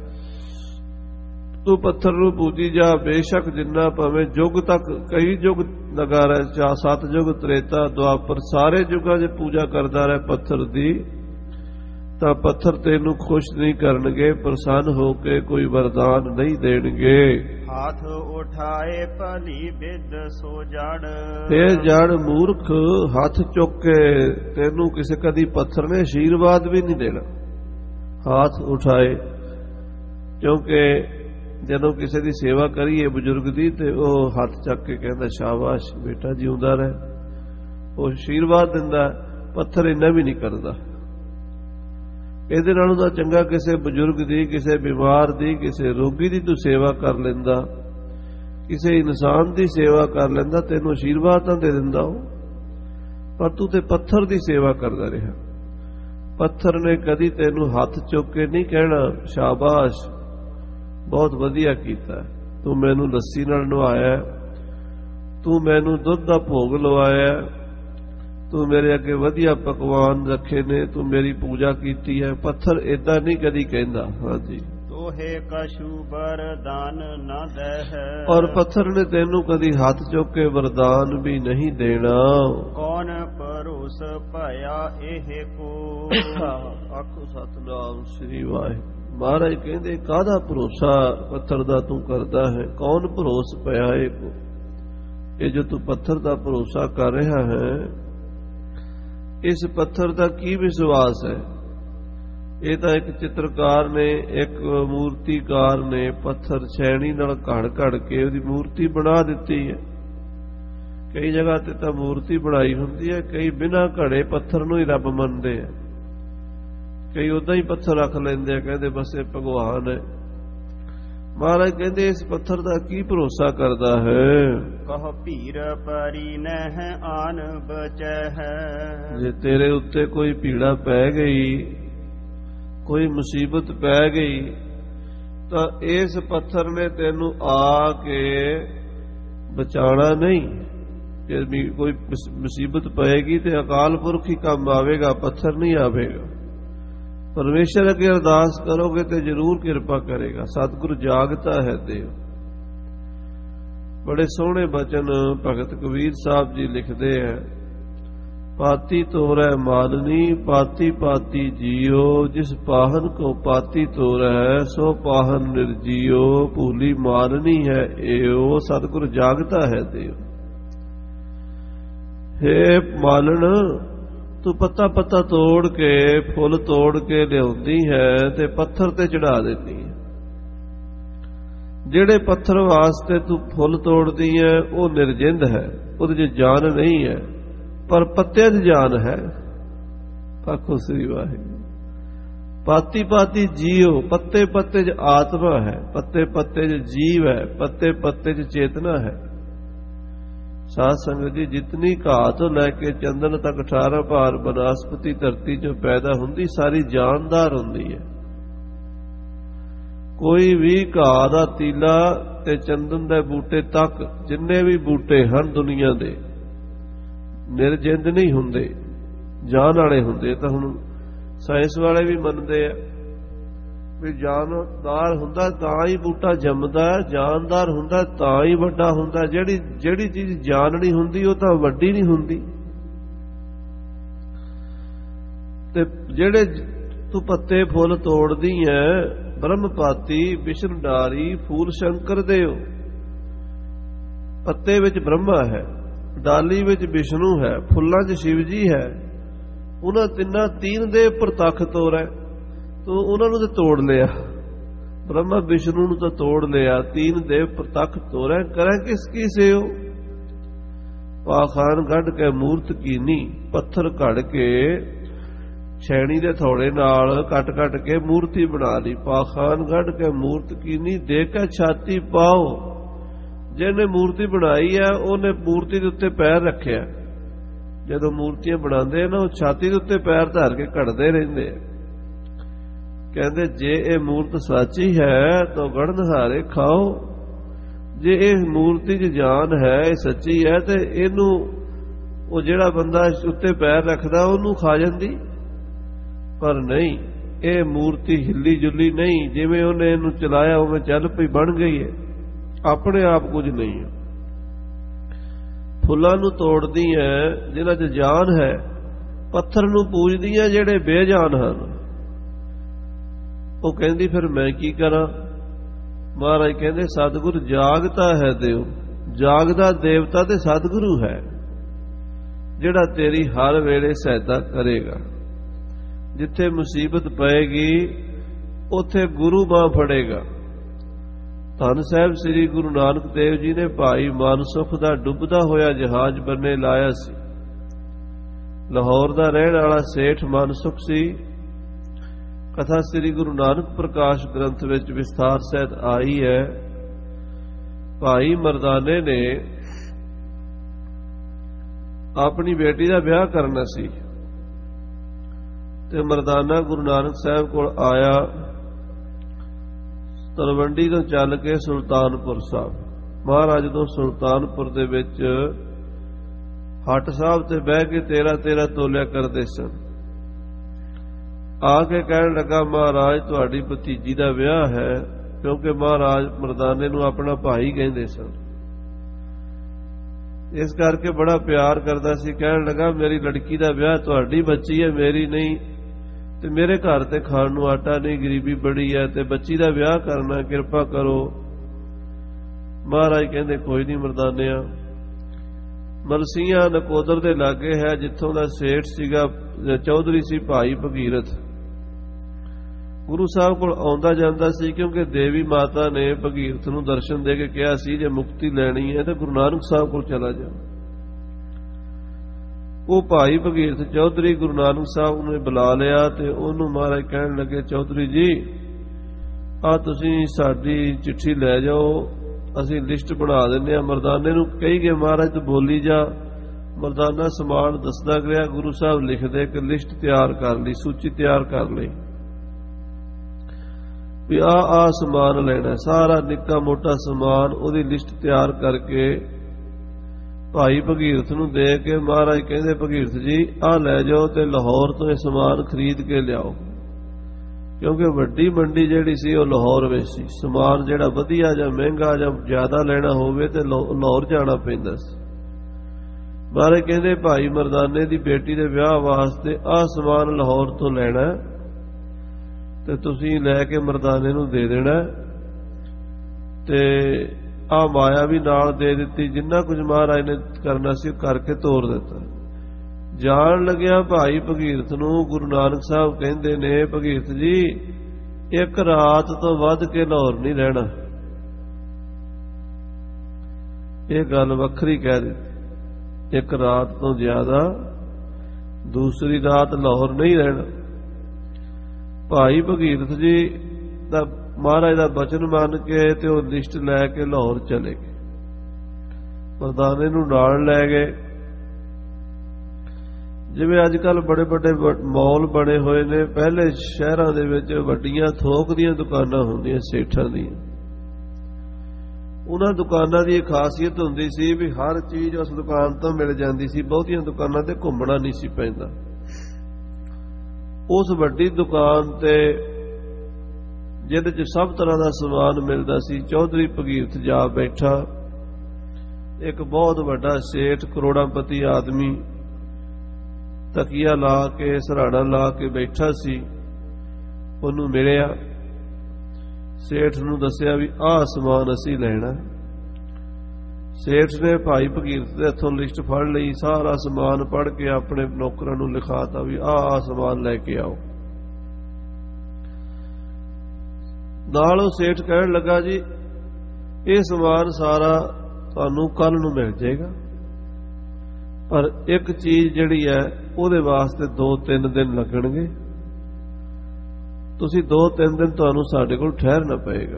ਤੂੰ ਪੱਥਰ ਨੂੰ ਪੂਜੀ ਜਾ, ਬੇਸ਼ੱਕ ਜਿੰਨਾ ਭਾਵੇਂ ਯੁੱਗ ਤੱਕ, ਕਈ ਯੁੱਗ ਲਗਾ ਰਹਿ, 7 ਯੁੱਗ, ਤ੍ਰੇਤਾ, ਦੁਆਪਰ, ਸਾਰੇ ਯੁੱਗਾਂ 'ਚ ਪੂਜਾ ਕਰਦਾ ਰਹੇ ਪੱਥਰ ਦੀ, ਤਾਂ ਪੱਥਰ ਤੈਨੂੰ ਖੁਸ਼ ਨਹੀਂ ਕਰਨਗੇ, ਪ੍ਰਸੰਨ ਹੋ ਕੇ ਕੋਈ ਵਰਦਾਨ ਨਹੀਂ ਦੇਣਗੇ। ਹੱਥ ਉਠਾਏ ਭਲੀ ਬਿਦ ਸੋ ਜੜ, ਇਹ ਜੜ ਮੂਰਖ, ਹੱਥ ਚੁੱਕ ਕੇ ਤੈਨੂੰ ਕਿਸੇ ਕਦੀ ਪੱਥਰ ਨੇ ਆਸ਼ੀਰਵਾਦ ਵੀ ਨਹੀਂ ਦੇਣਾ। ਹੱਥ ਉਠਾਏ, ਕਿਉਂਕਿ ਜਦੋਂ ਕਿਸੇ ਦੀ ਸੇਵਾ ਕਰੀਏ ਬਜ਼ੁਰਗ ਦੀ, ਤੇ ਉਹ ਹੱਥ ਚੱਕ ਕੇ ਕਹਿੰਦਾ ਸ਼ਾਬਾਸ਼ ਬੇਟਾ ਜਿਉਂਦਾ ਰਹਿ, ਉਹ ਆਸ਼ੀਰਵਾਦ ਦਿੰਦਾ। ਪੱਥਰ ਇੰਨਾ ਵੀ ਨਹੀਂ ਕਰਦਾ। ਇਹਦੇ ਨਾਲੋਂ ਤਾਂ ਚੰਗਾ ਕਿਸੇ ਬਜ਼ੁਰਗ ਦੀ, ਕਿਸੇ ਬਿਮਾਰ ਦੀ, ਕਿਸੇ ਰੋਗੀ ਦੀ ਤੂੰ ਸੇਵਾ ਕਰ ਲੈਂਦਾ, ਕਿਸੇ ਇਨਸਾਨ ਦੀ ਸੇਵਾ ਕਰ ਲੈਂਦਾ, ਤੈਨੂੰ ਆਸ਼ੀਰਵਾਦ ਤਾਂ ਦੇ ਦਿੰਦਾ ਉਹ। ਪਰ ਤੂੰ ਤੇ ਪੱਥਰ ਦੀ ਸੇਵਾ ਕਰਦਾ ਰਿਹਾ। ਪੱਥਰ ਨੇ ਕਦੀ ਤੈਨੂੰ ਹੱਥ ਚੁੱਕ ਕੇ ਨਹੀਂ ਕਹਿਣਾ ਸ਼ਾਬਾਸ਼ ਬਹੁਤ ਵਧੀਆ ਕੀਤਾ, ਤੂੰ ਮੈਨੂੰ ਲੱਸੀ ਨਾਲ ਨਵਾਇਆ, ਤੂੰ ਮੈਨੂੰ ਦੁੱਧ ਦਾ ਭੋਗ ਲਵਾਇਆ, ਤੂੰ ਮੇਰੇ ਅੱਗੇ ਵਧੀਆ ਪਕਵਾਨ ਰੱਖੇ ਨੇ, ਤੂੰ ਮੇਰੀ ਪੂਜਾ ਕੀਤੀ ਹੈ। ਪੱਥਰ ਏਦਾਂ ਨਹੀਂ ਕਦੀ ਕਹਿੰਦਾ। ਹਾਂਜੀ, ਤੋਹੇ ਕਛੂ ਵਰਦਾਨ ਨਾ ਦੇਹਿ, ਔਰ ਪੱਥਰ ਨੇ ਤੈਨੂੰ ਕਦੀ ਹੱਥ ਚੁੱਕ ਕੇ ਵਰਦਾਨ ਵੀ ਨਹੀਂ ਦੇਣਾ। ਕੌਣ ਭਰੋਸ ਭਇਆ ਇਹ ਕੋ, ਆਖੋ ਸਤਨਾਮ ਸ੍ਰੀ ਵਾਹਿਗੁਰੂ। ਮਹਾਰਾਜ ਕਹਿੰਦੇ ਕਾਹਦਾ ਭਰੋਸਾ ਪੱਥਰ ਦਾ ਤੂੰ ਕਰਦਾ ਹੈ, ਕੌਣ ਭਰੋਸ ਪਿਆ ਇਹ ਕੋ। ਇਹ ਜੋ ਤੂੰ ਪੱਥਰ ਦਾ ਭਰੋਸਾ ਕਰ ਰਿਹਾ ਹੈ, ਇਸ ਪੱਥਰ ਦਾ ਕੀ ਵਿਸ਼ਵਾਸ ਹੈ। ਇਹ ਤਾਂ ਇੱਕ ਚਿੱਤਰਕਾਰ ਨੇ, ਇੱਕ ਮੂਰਤੀਕਾਰ ਨੇ ਪੱਥਰ ਛੈਣੀ ਨਾਲ ਘੜ ਕੇ ਉਹਦੀ ਮੂਰਤੀ ਬਣਾ ਦਿੱਤੀ ਹੈ। ਕਈ ਜਗ੍ਹਾ ਤੇ ਤਾਂ ਮੂਰਤੀ ਬਣਾਈ ਹੁੰਦੀ ਹੈ, ਕਈ ਬਿਨਾਂ ਘੜੇ ਪੱਥਰ ਨੂੰ ਹੀ ਰੱਬ ਮੰਨਦੇ ਆ, ਕਈ ਉਦਾਂ ਹੀ ਪੱਥਰ ਰੱਖ ਲੈਂਦੇ ਆ, ਕਹਿੰਦੇ ਬਸ ਇਹ ਭਗਵਾਨ ਹੈ। ਮਹਾਰਾਜ ਕਹਿੰਦੇ ਇਸ ਪੱਥਰ ਦਾ ਕੀ ਭਰੋਸਾ ਕਰਦਾ ਹੈ। ਕਹ ਭੀਰ ਪਰੀ ਨਹਿ ਆਨ ਬਚੈ ਹੈ, ਜੇ ਤੇਰੇ ਉੱਤੇ ਕੋਈ ਪੀੜਾ ਪੈ ਗਈ, ਕੋਈ ਮੁਸੀਬਤ ਪੈ ਗਈ, ਤਾਂ ਇਸ ਪੱਥਰ ਨੇ ਤੈਨੂੰ ਆ ਕੇ ਬਚਾਉਣਾ ਨਹੀਂ। ਜੇ ਕੋਈ ਮੁਸੀਬਤ ਪਏਗੀ ਤੇ ਅਕਾਲ ਪੁਰਖ ਹੀ ਕੰਮ ਆਵੇਗਾ, ਪੱਥਰ ਨਹੀਂ ਆਵੇਗਾ। ਪਰਮੇਸ਼ਰ ਅੱਗੇ ਅਰਦਾਸ ਕਰੋਗੇ ਤੇ ਜ਼ਰੂਰ ਕਿਰਪਾ ਕਰੇਗਾ। ਸਤਿਗੁਰੂ ਜਾਗਤਾ ਹੈ ਦੇਵ। ਬੜੇ ਸੋਹਣੇ ਬਚਨ ਭਗਤ ਕਬੀਰ ਸਾਹਿਬ ਜੀ ਲਿਖਦੇ ਹੈ, ਪਾਤੀ ਤੋਰੈ ਮਾਲਨੀ ਪਾਤੀ ਪਾਤੀ ਜੀਓ, ਜਿਸ ਪਾਹਨ ਕੋ ਪਾਤੀ ਤੋਰੈ ਸੋ ਪਾਹਨ ਨਿਰਜੀਓ, ਭੂਲੀ ਮਾਲਨੀ ਹੈ ਏਓ। ਸਤਿਗੁਰੂ ਜਾਗਤਾ ਹੈ ਦੇਵ। ਹੇ ਮਾਲਣ, ਤੂੰ ਪੱਤਾ ਪੱਤਾ ਤੋੜ ਕੇ, ਫੁੱਲ ਤੋੜ ਕੇ ਲਿਆਉਂਦੀ ਹੈ ਤੇ ਪੱਥਰ ਤੇ ਚੜਾ ਦਿੰਦੀ ਹੈ। ਜਿਹੜੇ ਪੱਥਰ ਵਾਸਤੇ ਤੂੰ ਫੁੱਲ ਤੋੜਦੀ ਹੈ ਉਹ ਨਿਰਜਿੰਦ ਹੈ, ਉਹਦੇ 'ਚ ਜਾਨ ਨਹੀਂ ਹੈ, ਪਰ ਪੱਤਿਆਂ 'ਚ ਜਾਨ ਹੈ। ਆਖੋ ਸ੍ਰੀ ਵਾਹਿਗੁਰੂ। ਪਾਤੀ ਪਾਤੀ ਜੀਓ, ਪੱਤੇ ਪੱਤੇ 'ਚ ਆਤਮਾ ਹੈ, ਪੱਤੇ ਪੱਤੇ 'ਚ ਜੀਵ ਹੈ, ਪੱਤੇ ਪੱਤੇ 'ਚ ਚੇਤਨਾ ਹੈ। ਸਾਧ ਸੰਗਤ ਜੀ, ਜਿਤਨੀ ਘਾਹ ਤੋਂ ਲੈ ਕੇ ਚੰਦਨ ਤੱਕ 18 ਭਾਰ ਬਨਸਪਤੀ ਧਰਤੀ 'ਚੋਂ ਪੈਦਾ ਹੁੰਦੀ, ਸਾਰੀ ਜਾਨਦਾਰ ਹੁੰਦੀ ਹੈ। ਕੋਈ ਵੀ ਘਾਹ ਦਾ ਤੀਲਾ ਤੇ ਚੰਦਨ ਦੇ ਬੂਟੇ ਤੱਕ, ਜਿੰਨੇ ਵੀ ਬੂਟੇ ਹਨ ਦੁਨੀਆ ਦੇ, ਨਿਰਜਿੰਦ ਨਹੀਂ ਹੁੰਦੇ, ਜਾਨ ਵਾਲੇ ਹੁੰਦੇ। ਤਾਂ ਹੁਣ ਸਾਇੰਸ ਵਾਲੇ ਵੀ ਮੰਨਦੇ ਆ ਵੀ ਜਾਨਦਾਰ ਹੁੰਦਾ ਤਾਂ ਹੀ ਬੂਟਾ ਜੰਮਦਾ, ਜਾਨਦਾਰ ਹੁੰਦਾ ਤਾਂ ਹੀ ਵੱਡਾ ਹੁੰਦਾ। ਜਿਹੜੀ ਚੀਜ਼ ਜਾਨ ਨਹੀਂ ਹੁੰਦੀ ਉਹ ਤਾਂ ਵੱਡੀ ਨਹੀਂ ਹੁੰਦੀ। ਤੇ ਜਿਹੜੇ ਤੂੰ ਪੱਤੇ ਫੁੱਲ ਤੋੜਦੀ ਐ, ਬ੍ਰਹਮਪਾਤੀ ਵਿਸ਼ਨ ਡਾਰੀ ਫੂਲ ਸ਼ੰਕਰ ਦੇਓ। ਪੱਤੇ ਵਿੱਚ ਬ੍ਰਹਮਾ ਹੈ, ਡਾਲੀ ਵਿੱਚ ਵਿਸ਼ਨੂੰ ਹੈ, ਫੁੱਲਾਂ 'ਚ ਸ਼ਿਵ ਜੀ ਹੈ। ਉਹਨਾਂ ਤਿੰਨਾਂ ਤੀਨ ਦੇ ਪ੍ਰਤੱਖ ਤੋਰੈ, ਤੂੰ ਉਹਨਾਂ ਨੂੰ ਤੇ ਤੋੜ ਲਿਆ। ਬ੍ਰਹਮਾ ਵਿਸ਼ਨੂੰ ਨੂੰ ਤਾਂ ਤੋੜ ਲਿਆ, ਤੀਨ ਦੇਵ ਪ੍ਰਤੱਖ ਤੋਰੈ, ਕਰੈ ਕਿਸ ਕੀ ਸੇਓ। ਪਾਖਾਨ ਕੱਢ ਕੇ ਮੂਰਤ ਕੀਨੀ, ਪੱਥਰ ਘੜ ਕੇ ਛੈਣੀ ਦੇ ਥੋੜੇ ਨਾਲ ਕੱਟ ਕੇ ਮੂਰਤੀ ਬਣਾ ਲਈ। ਪਾਖਾਨ ਕੱਢ ਕੇ ਮੂਰਤ ਕੀਨੀ, ਦੇ ਕੇ ਛਾਤੀ ਪਾਓ। ਜਿਹਨੇ ਮੂਰਤੀ ਬਣਾਈ ਹੈ ਉਹਨੇ ਮੂਰਤੀ ਦੇ ਉੱਤੇ ਪੈਰ ਰੱਖਿਆ। ਜਦੋਂ ਮੂਰਤੀਆਂ ਬਣਾਉਂਦੇ ਨਾ, ਉਹ ਛਾਤੀ ਦੇ ਉੱਤੇ ਪੈਰ ਧਰ ਕੇ ਘੜਦੇ ਰਹਿੰਦੇ ਆ। ਕਹਿੰਦੇ ਜੇ ਇਹ ਮੂਰਤ ਸੱਚੀ ਹੈ ਤਾਂ ਗੜਨਹਾਰੇ ਖਾਓ। ਜੇ ਇਹ ਮੂਰਤੀ 'ਚ ਜਾਨ ਹੈ, ਇਹ ਸੱਚੀ ਹੈ, ਤੇ ਇਹਨੂੰ ਉਹ ਜਿਹੜਾ ਬੰਦਾ ਉੱਤੇ ਪੈਰ ਰੱਖਦਾ ਉਹਨੂੰ ਖਾ ਜਾਂਦੀ। ਪਰ ਨਹੀਂ, ਇਹ ਮੂਰਤੀ ਹਿੱਲੀ ਜੁੱਲੀ ਨਹੀਂ, ਜਿਵੇਂ ਉਹਨੇ ਇਹਨੂੰ ਚਲਾਇਆ ਉਵੇਂ ਚੱਲ ਪਈ, ਬਣ ਗਈ ਹੈ, ਆਪਣੇ ਆਪ ਕੁਝ ਨਹੀਂ ਹੈ। ਫੁੱਲਾਂ ਨੂੰ ਤੋੜਦੀ ਹੈ ਜਿਨ੍ਹਾਂ 'ਚ ਜਾਨ ਹੈ, ਪੱਥਰ ਨੂੰ ਪੂਜਦੀ ਹੈ ਜਿਹੜੇ ਬੇਜਾਨ ਹਨ। ਉਹ ਕਹਿੰਦੀ ਫਿਰ ਮੈਂ ਕੀ ਕਰਾਂ। ਮਹਾਰਾਜ ਕਹਿੰਦੇ ਸਤਿਗੁਰ ਜਾਗਤਾ ਹੈ ਦਿਓ। ਜਾਗਦਾ ਦੇਵਤਾ ਤੇ ਸਤਿਗੁਰੂ ਹੈ, ਜਿਹੜਾ ਤੇਰੀ ਹਰ ਵੇਲੇ ਸਹਾਇਤਾ ਕਰੇਗਾ। ਜਿੱਥੇ ਮੁਸੀਬਤ ਪਏਗੀ ਉੱਥੇ ਗੁਰੂ ਬਾਂਹ ਫੜੇਗਾ। ਧੰਨ ਸਾਹਿਬ ਸ੍ਰੀ ਗੁਰੂ ਨਾਨਕ ਦੇਵ ਜੀ ਨੇ ਭਾਈ ਮਨਸੁਖ ਦਾ ਡੁੱਬਦਾ ਹੋਇਆ ਜਹਾਜ਼ ਬੰਨੇ ਲਾਇਆ ਸੀ। ਲਾਹੌਰ ਦਾ ਰਹਿਣ ਵਾਲਾ ਸੇਠ ਮਨਸੁਖ ਸੀ। ਕਥਾ ਸ੍ਰੀ ਗੁਰੂ ਨਾਨਕ ਪ੍ਰਕਾਸ਼ ਗ੍ਰੰਥ ਵਿੱਚ ਵਿਸਥਾਰ ਸਹਿਤ ਆਈ ਹੈ। ਭਾਈ ਮਰਦਾਨੇ ਨੇ ਆਪਣੀ ਬੇਟੀ ਦਾ ਵਿਆਹ ਕਰਨਾ ਸੀ ਤੇ ਮਰਦਾਨਾ ਗੁਰੂ ਨਾਨਕ ਸਾਹਿਬ ਕੋਲ ਆਇਆ। ਤਲਵੰਡੀ ਤੋਂ ਚੱਲ ਕੇ ਸੁਲਤਾਨਪੁਰ ਸਾਹਿਬ, ਮਹਾਰਾਜ ਤੋਂ ਸੁਲਤਾਨਪੁਰ ਦੇ ਵਿੱਚ ਹੱਟ ਸਾਹਿਬ ਤੇ ਬਹਿ ਕੇ 13 ਤੋਲਿਆ ਕਰਦੇ ਸਨ। ਆ ਕੇ ਕਹਿਣ ਲੱਗਾ ਮਹਾਰਾਜ ਤੁਹਾਡੀ ਭਤੀਜੀ ਦਾ ਵਿਆਹ ਹੈ, ਕਿਉਂਕਿ ਮਹਾਰਾਜ ਮਰਦਾਨੇ ਨੂੰ ਆਪਣਾ ਭਾਈ ਕਹਿੰਦੇ ਸਨ, ਇਸ ਕਰਕੇ ਬੜਾ ਪਿਆਰ ਕਰਦਾ ਸੀ। ਕਹਿਣ ਲੱਗਾ ਮੇਰੀ ਲੜਕੀ ਦਾ ਵਿਆਹ, ਤੁਹਾਡੀ ਬੱਚੀ ਹੈ ਮੇਰੀ ਨਹੀਂ, ਤੇ ਮੇਰੇ ਘਰ ਤੇ ਖਾਣ ਨੂੰ ਆਟਾ ਨਹੀਂ, ਗਰੀਬੀ ਬੜੀ ਹੈ, ਤੇ ਬੱਚੀ ਦਾ ਵਿਆਹ ਕਰਨਾ, ਕਿਰਪਾ ਕਰੋ। ਮਹਾਰਾਜ ਕਹਿੰਦੇ ਕੋਈ ਨਹੀਂ ਮਰਦਾਨਿਆ। ਮਲਸੀਆਂ ਨਕੋਦਰ ਦੇ ਲਾਗੇ ਹੈ, ਜਿੱਥੋਂ ਦਾ ਸੇਠ ਸੀਗਾ, ਚੌਧਰੀ ਸੀ ਭਾਈ ਭਗੀਰਥ, ਗੁਰੂ ਸਾਹਿਬ ਕੋਲ ਆਉਂਦਾ ਜਾਂਦਾ ਸੀ, ਕਿਉਂਕਿ ਦੇਵੀ ਮਾਤਾ ਨੇ ਭਗੀਰਥ ਨੂੰ ਦਰਸ਼ਨ ਦੇ ਕੇ ਕਿਹਾ ਸੀ ਜੇ ਮੁਕਤੀ ਲੈਣੀ ਹੈ ਤਾਂ ਗੁਰੂ ਨਾਨਕ ਸਾਹਿਬ ਕੋਲ ਚਲਾ ਜਾ। ਉਹ ਭਾਈ ਭਗੀਰਥ ਚੌਧਰੀ ਗੁਰੂ ਨਾਨਕ ਸਾਹਿਬ ਨੇ ਬੁਲਾ ਲਿਆ ਤੇ ਉਹਨੂੰ ਮਹਾਰਾਜ ਕਹਿਣ ਲੱਗੇ ਚੌਧਰੀ ਜੀ ਆ ਤੁਸੀਂ ਸਾਡੀ ਚਿੱਠੀ ਲੈ ਜਾਓ, ਅਸੀਂ ਲਿਸਟ ਬਣਾ ਦਿੰਦੇ ਆ। ਮਰਦਾਨੇ ਨੂੰ ਕਹੀ ਗਏ ਮਹਾਰਾਜ ਤੂੰ ਬੋਲੀ ਜਾ। ਮਰਦਾਨਾ ਸਮਾਨ ਦੱਸਦਾ ਗਿਆ, ਗੁਰੂ ਸਾਹਿਬ ਲਿਖਦੇ ਕਿ ਲਿਸਟ ਤਿਆਰ ਕਰ ਲਈ, ਸੂਚੀ ਤਿਆਰ ਕਰ ਲਈ ਵੀ ਆ ਸਮਾਨ ਲੈਣਾ, ਸਾਰਾ ਨਿੱਕਾ ਮੋਟਾ ਸਮਾਨ ਉਹਦੀ ਲਿਸਟ ਤਿਆਰ ਕਰਕੇ ਭਾਈ ਭਗੀਰਥ ਨੂੰ ਦੇ ਕੇ ਮਹਾਰਾਜ ਕਹਿੰਦੇ ਭਗੀਰਥ ਜੀ ਆ ਲੈ ਜਾਓ ਤੇ ਲਾਹੌਰ ਤੋਂ ਇਹ ਸਮਾਨ ਖਰੀਦ ਕੇ ਲਿਆਓ, ਕਿਉਂਕਿ ਵੱਡੀ ਮੰਡੀ ਜਿਹੜੀ ਸੀ ਉਹ ਲਾਹੌਰ ਵਿੱਚ ਸੀ। ਸਮਾਨ ਜਿਹੜਾ ਵਧੀਆ ਜਾਂ ਮਹਿੰਗਾ ਜਾਂ ਜ਼ਿਆਦਾ ਲੈਣਾ ਹੋਵੇ ਤੇ ਲਾਹੌਰ ਜਾਣਾ ਪੈਂਦਾ ਸੀ। ਮਹਾਰਾਜ ਕਹਿੰਦੇ ਭਾਈ ਮਰਦਾਨੇ ਦੀ ਬੇਟੀ ਦੇ ਵਿਆਹ ਵਾਸਤੇ ਆ ਸਮਾਨ ਲਾਹੌਰ ਤੋਂ ਲੈਣਾ ਤੇ ਤੁਸੀਂ ਲੈ ਕੇ ਮਰਦਾਨੇ ਨੂੰ ਦੇ ਦੇਣਾ, ਤੇ ਆ ਮਾਇਆ ਵੀ ਨਾਲ ਦੇ ਦਿੱਤੀ। ਜਿੰਨਾ ਕੁਝ ਮਹਾਰਾਜ ਨੇ ਕਰਨਾ ਸੀ ਕਰਕੇ ਤੋਰ ਦਿੱਤਾ। ਜਾਣ ਲੱਗਿਆ ਭਾਈ ਭਗੀਰਥ ਨੂੰ ਗੁਰੂ ਨਾਨਕ ਸਾਹਿਬ ਕਹਿੰਦੇ ਨੇ ਭਗੀਰਥ ਜੀ ਇੱਕ ਰਾਤ ਤੋਂ ਵੱਧ ਕੇ ਲਾਹੌਰ ਨਹੀਂ ਰਹਿਣਾ। ਇਹ ਗੱਲ ਵੱਖਰੀ ਕਹਿ ਦਿੱਤੀ, ਇੱਕ ਰਾਤ ਤੋਂ ਜ਼ਿਆਦਾ ਦੂਸਰੀ ਰਾਤ ਲਾਹੌਰ ਨਹੀਂ ਰਹਿਣਾ। ਭਾਈ ਭਗੀਰਥ ਜੀ ਦਾ ਮਹਾਰਾਜ ਦਾ ਬਚਨ ਮੰਨ ਕੇ ਤੇ ਉਹ ਲਿਸਟ ਲੈ ਕੇ ਲਾਹੌਰ ਚਲੇ ਗਏ। ਮਰਦਾਨੇ ਨੂੰ ਨਾਲ ਲੈ ਗਏ। ਜਿਵੇਂ ਅੱਜ ਕੱਲ ਬੜੇ ਵੱਡੇ ਮਾਲ ਬਣੇ ਹੋਏ ਨੇ, ਪਹਿਲੇ ਸ਼ਹਿਰਾਂ ਦੇ ਵਿੱਚ ਵੱਡੀਆਂ ਥੋਕ ਦੀਆਂ ਦੁਕਾਨਾਂ ਹੁੰਦੀਆਂ ਸੇਠਾਂ ਦੀਆਂ। ਉਹਨਾਂ ਦੁਕਾਨਾਂ ਦੀ ਇਹ ਖਾਸੀਅਤ ਹੁੰਦੀ ਸੀ ਵੀ ਹਰ ਚੀਜ਼ ਉਸ ਦੁਕਾਨ ਤੋਂ ਮਿਲ ਜਾਂਦੀ ਸੀ, ਬਹੁਤੀਆਂ ਦੁਕਾਨਾਂ ਤੇ ਘੁੰਮਣਾ ਨਹੀਂ ਸੀ ਪੈਂਦਾ। ਉਸ ਵੱਡੀ ਦੁਕਾਨ ਤੇ ਜਿਹਦੇ 'ਚ ਸਭ ਤਰ੍ਹਾਂ ਦਾ ਸਮਾਨ ਮਿਲਦਾ ਸੀ, ਚੌਧਰੀ ਭਗੀਰਥ ਜਾ ਬੈਠਾ। ਇੱਕ ਬਹੁਤ ਵੱਡਾ ਸੇਠ ਕਰੋੜਾਂਪਤੀ ਆਦਮੀ ਤਕੀਆ ਲਾ ਕੇ ਸਰਾਣਾ ਲਾ ਕੇ ਬੈਠਾ ਸੀ। ਉਹਨੂੰ ਮਿਲਿਆ, ਸੇਠ ਨੂੰ ਦੱਸਿਆ ਵੀ ਆਹ ਸਮਾਨ ਅਸੀਂ ਲੈਣਾ। ਸੇਠ ਨੇ ਭਾਈ ਭਗੀਰਥ ਦੇ ਹੱਥੋਂ ਲਿਸਟ ਫੜ ਲਈ, ਸਾਰਾ ਸਮਾਨ ਪੜ੍ਹ ਕੇ ਆਪਣੇ ਨੌਕਰਾਂ ਨੂੰ ਲਿਖਾਤਾ ਵੀ ਆਹ ਸਮਾਨ ਲੈ ਕੇ ਆਓ। ਨਾਲ ਉਹ ਸੇਠ ਕਹਿਣ ਲੱਗਾ ਜੀ ਇਹ ਸਮਾਨ ਸਾਰਾ ਤੁਹਾਨੂੰ ਕੱਲ ਨੂੰ ਮਿਲ ਜਾਏਗਾ, ਪਰ ਇੱਕ ਚੀਜ਼ ਜਿਹੜੀ ਹੈ ਉਹਦੇ ਵਾਸਤੇ 2-3 ਦਿਨ ਲੱਗਣਗੇ। ਤੁਸੀਂ 2-3 ਦਿਨ ਤੁਹਾਨੂੰ ਸਾਡੇ ਕੋਲ ਠਹਿਰਨਾ ਪਏਗਾ।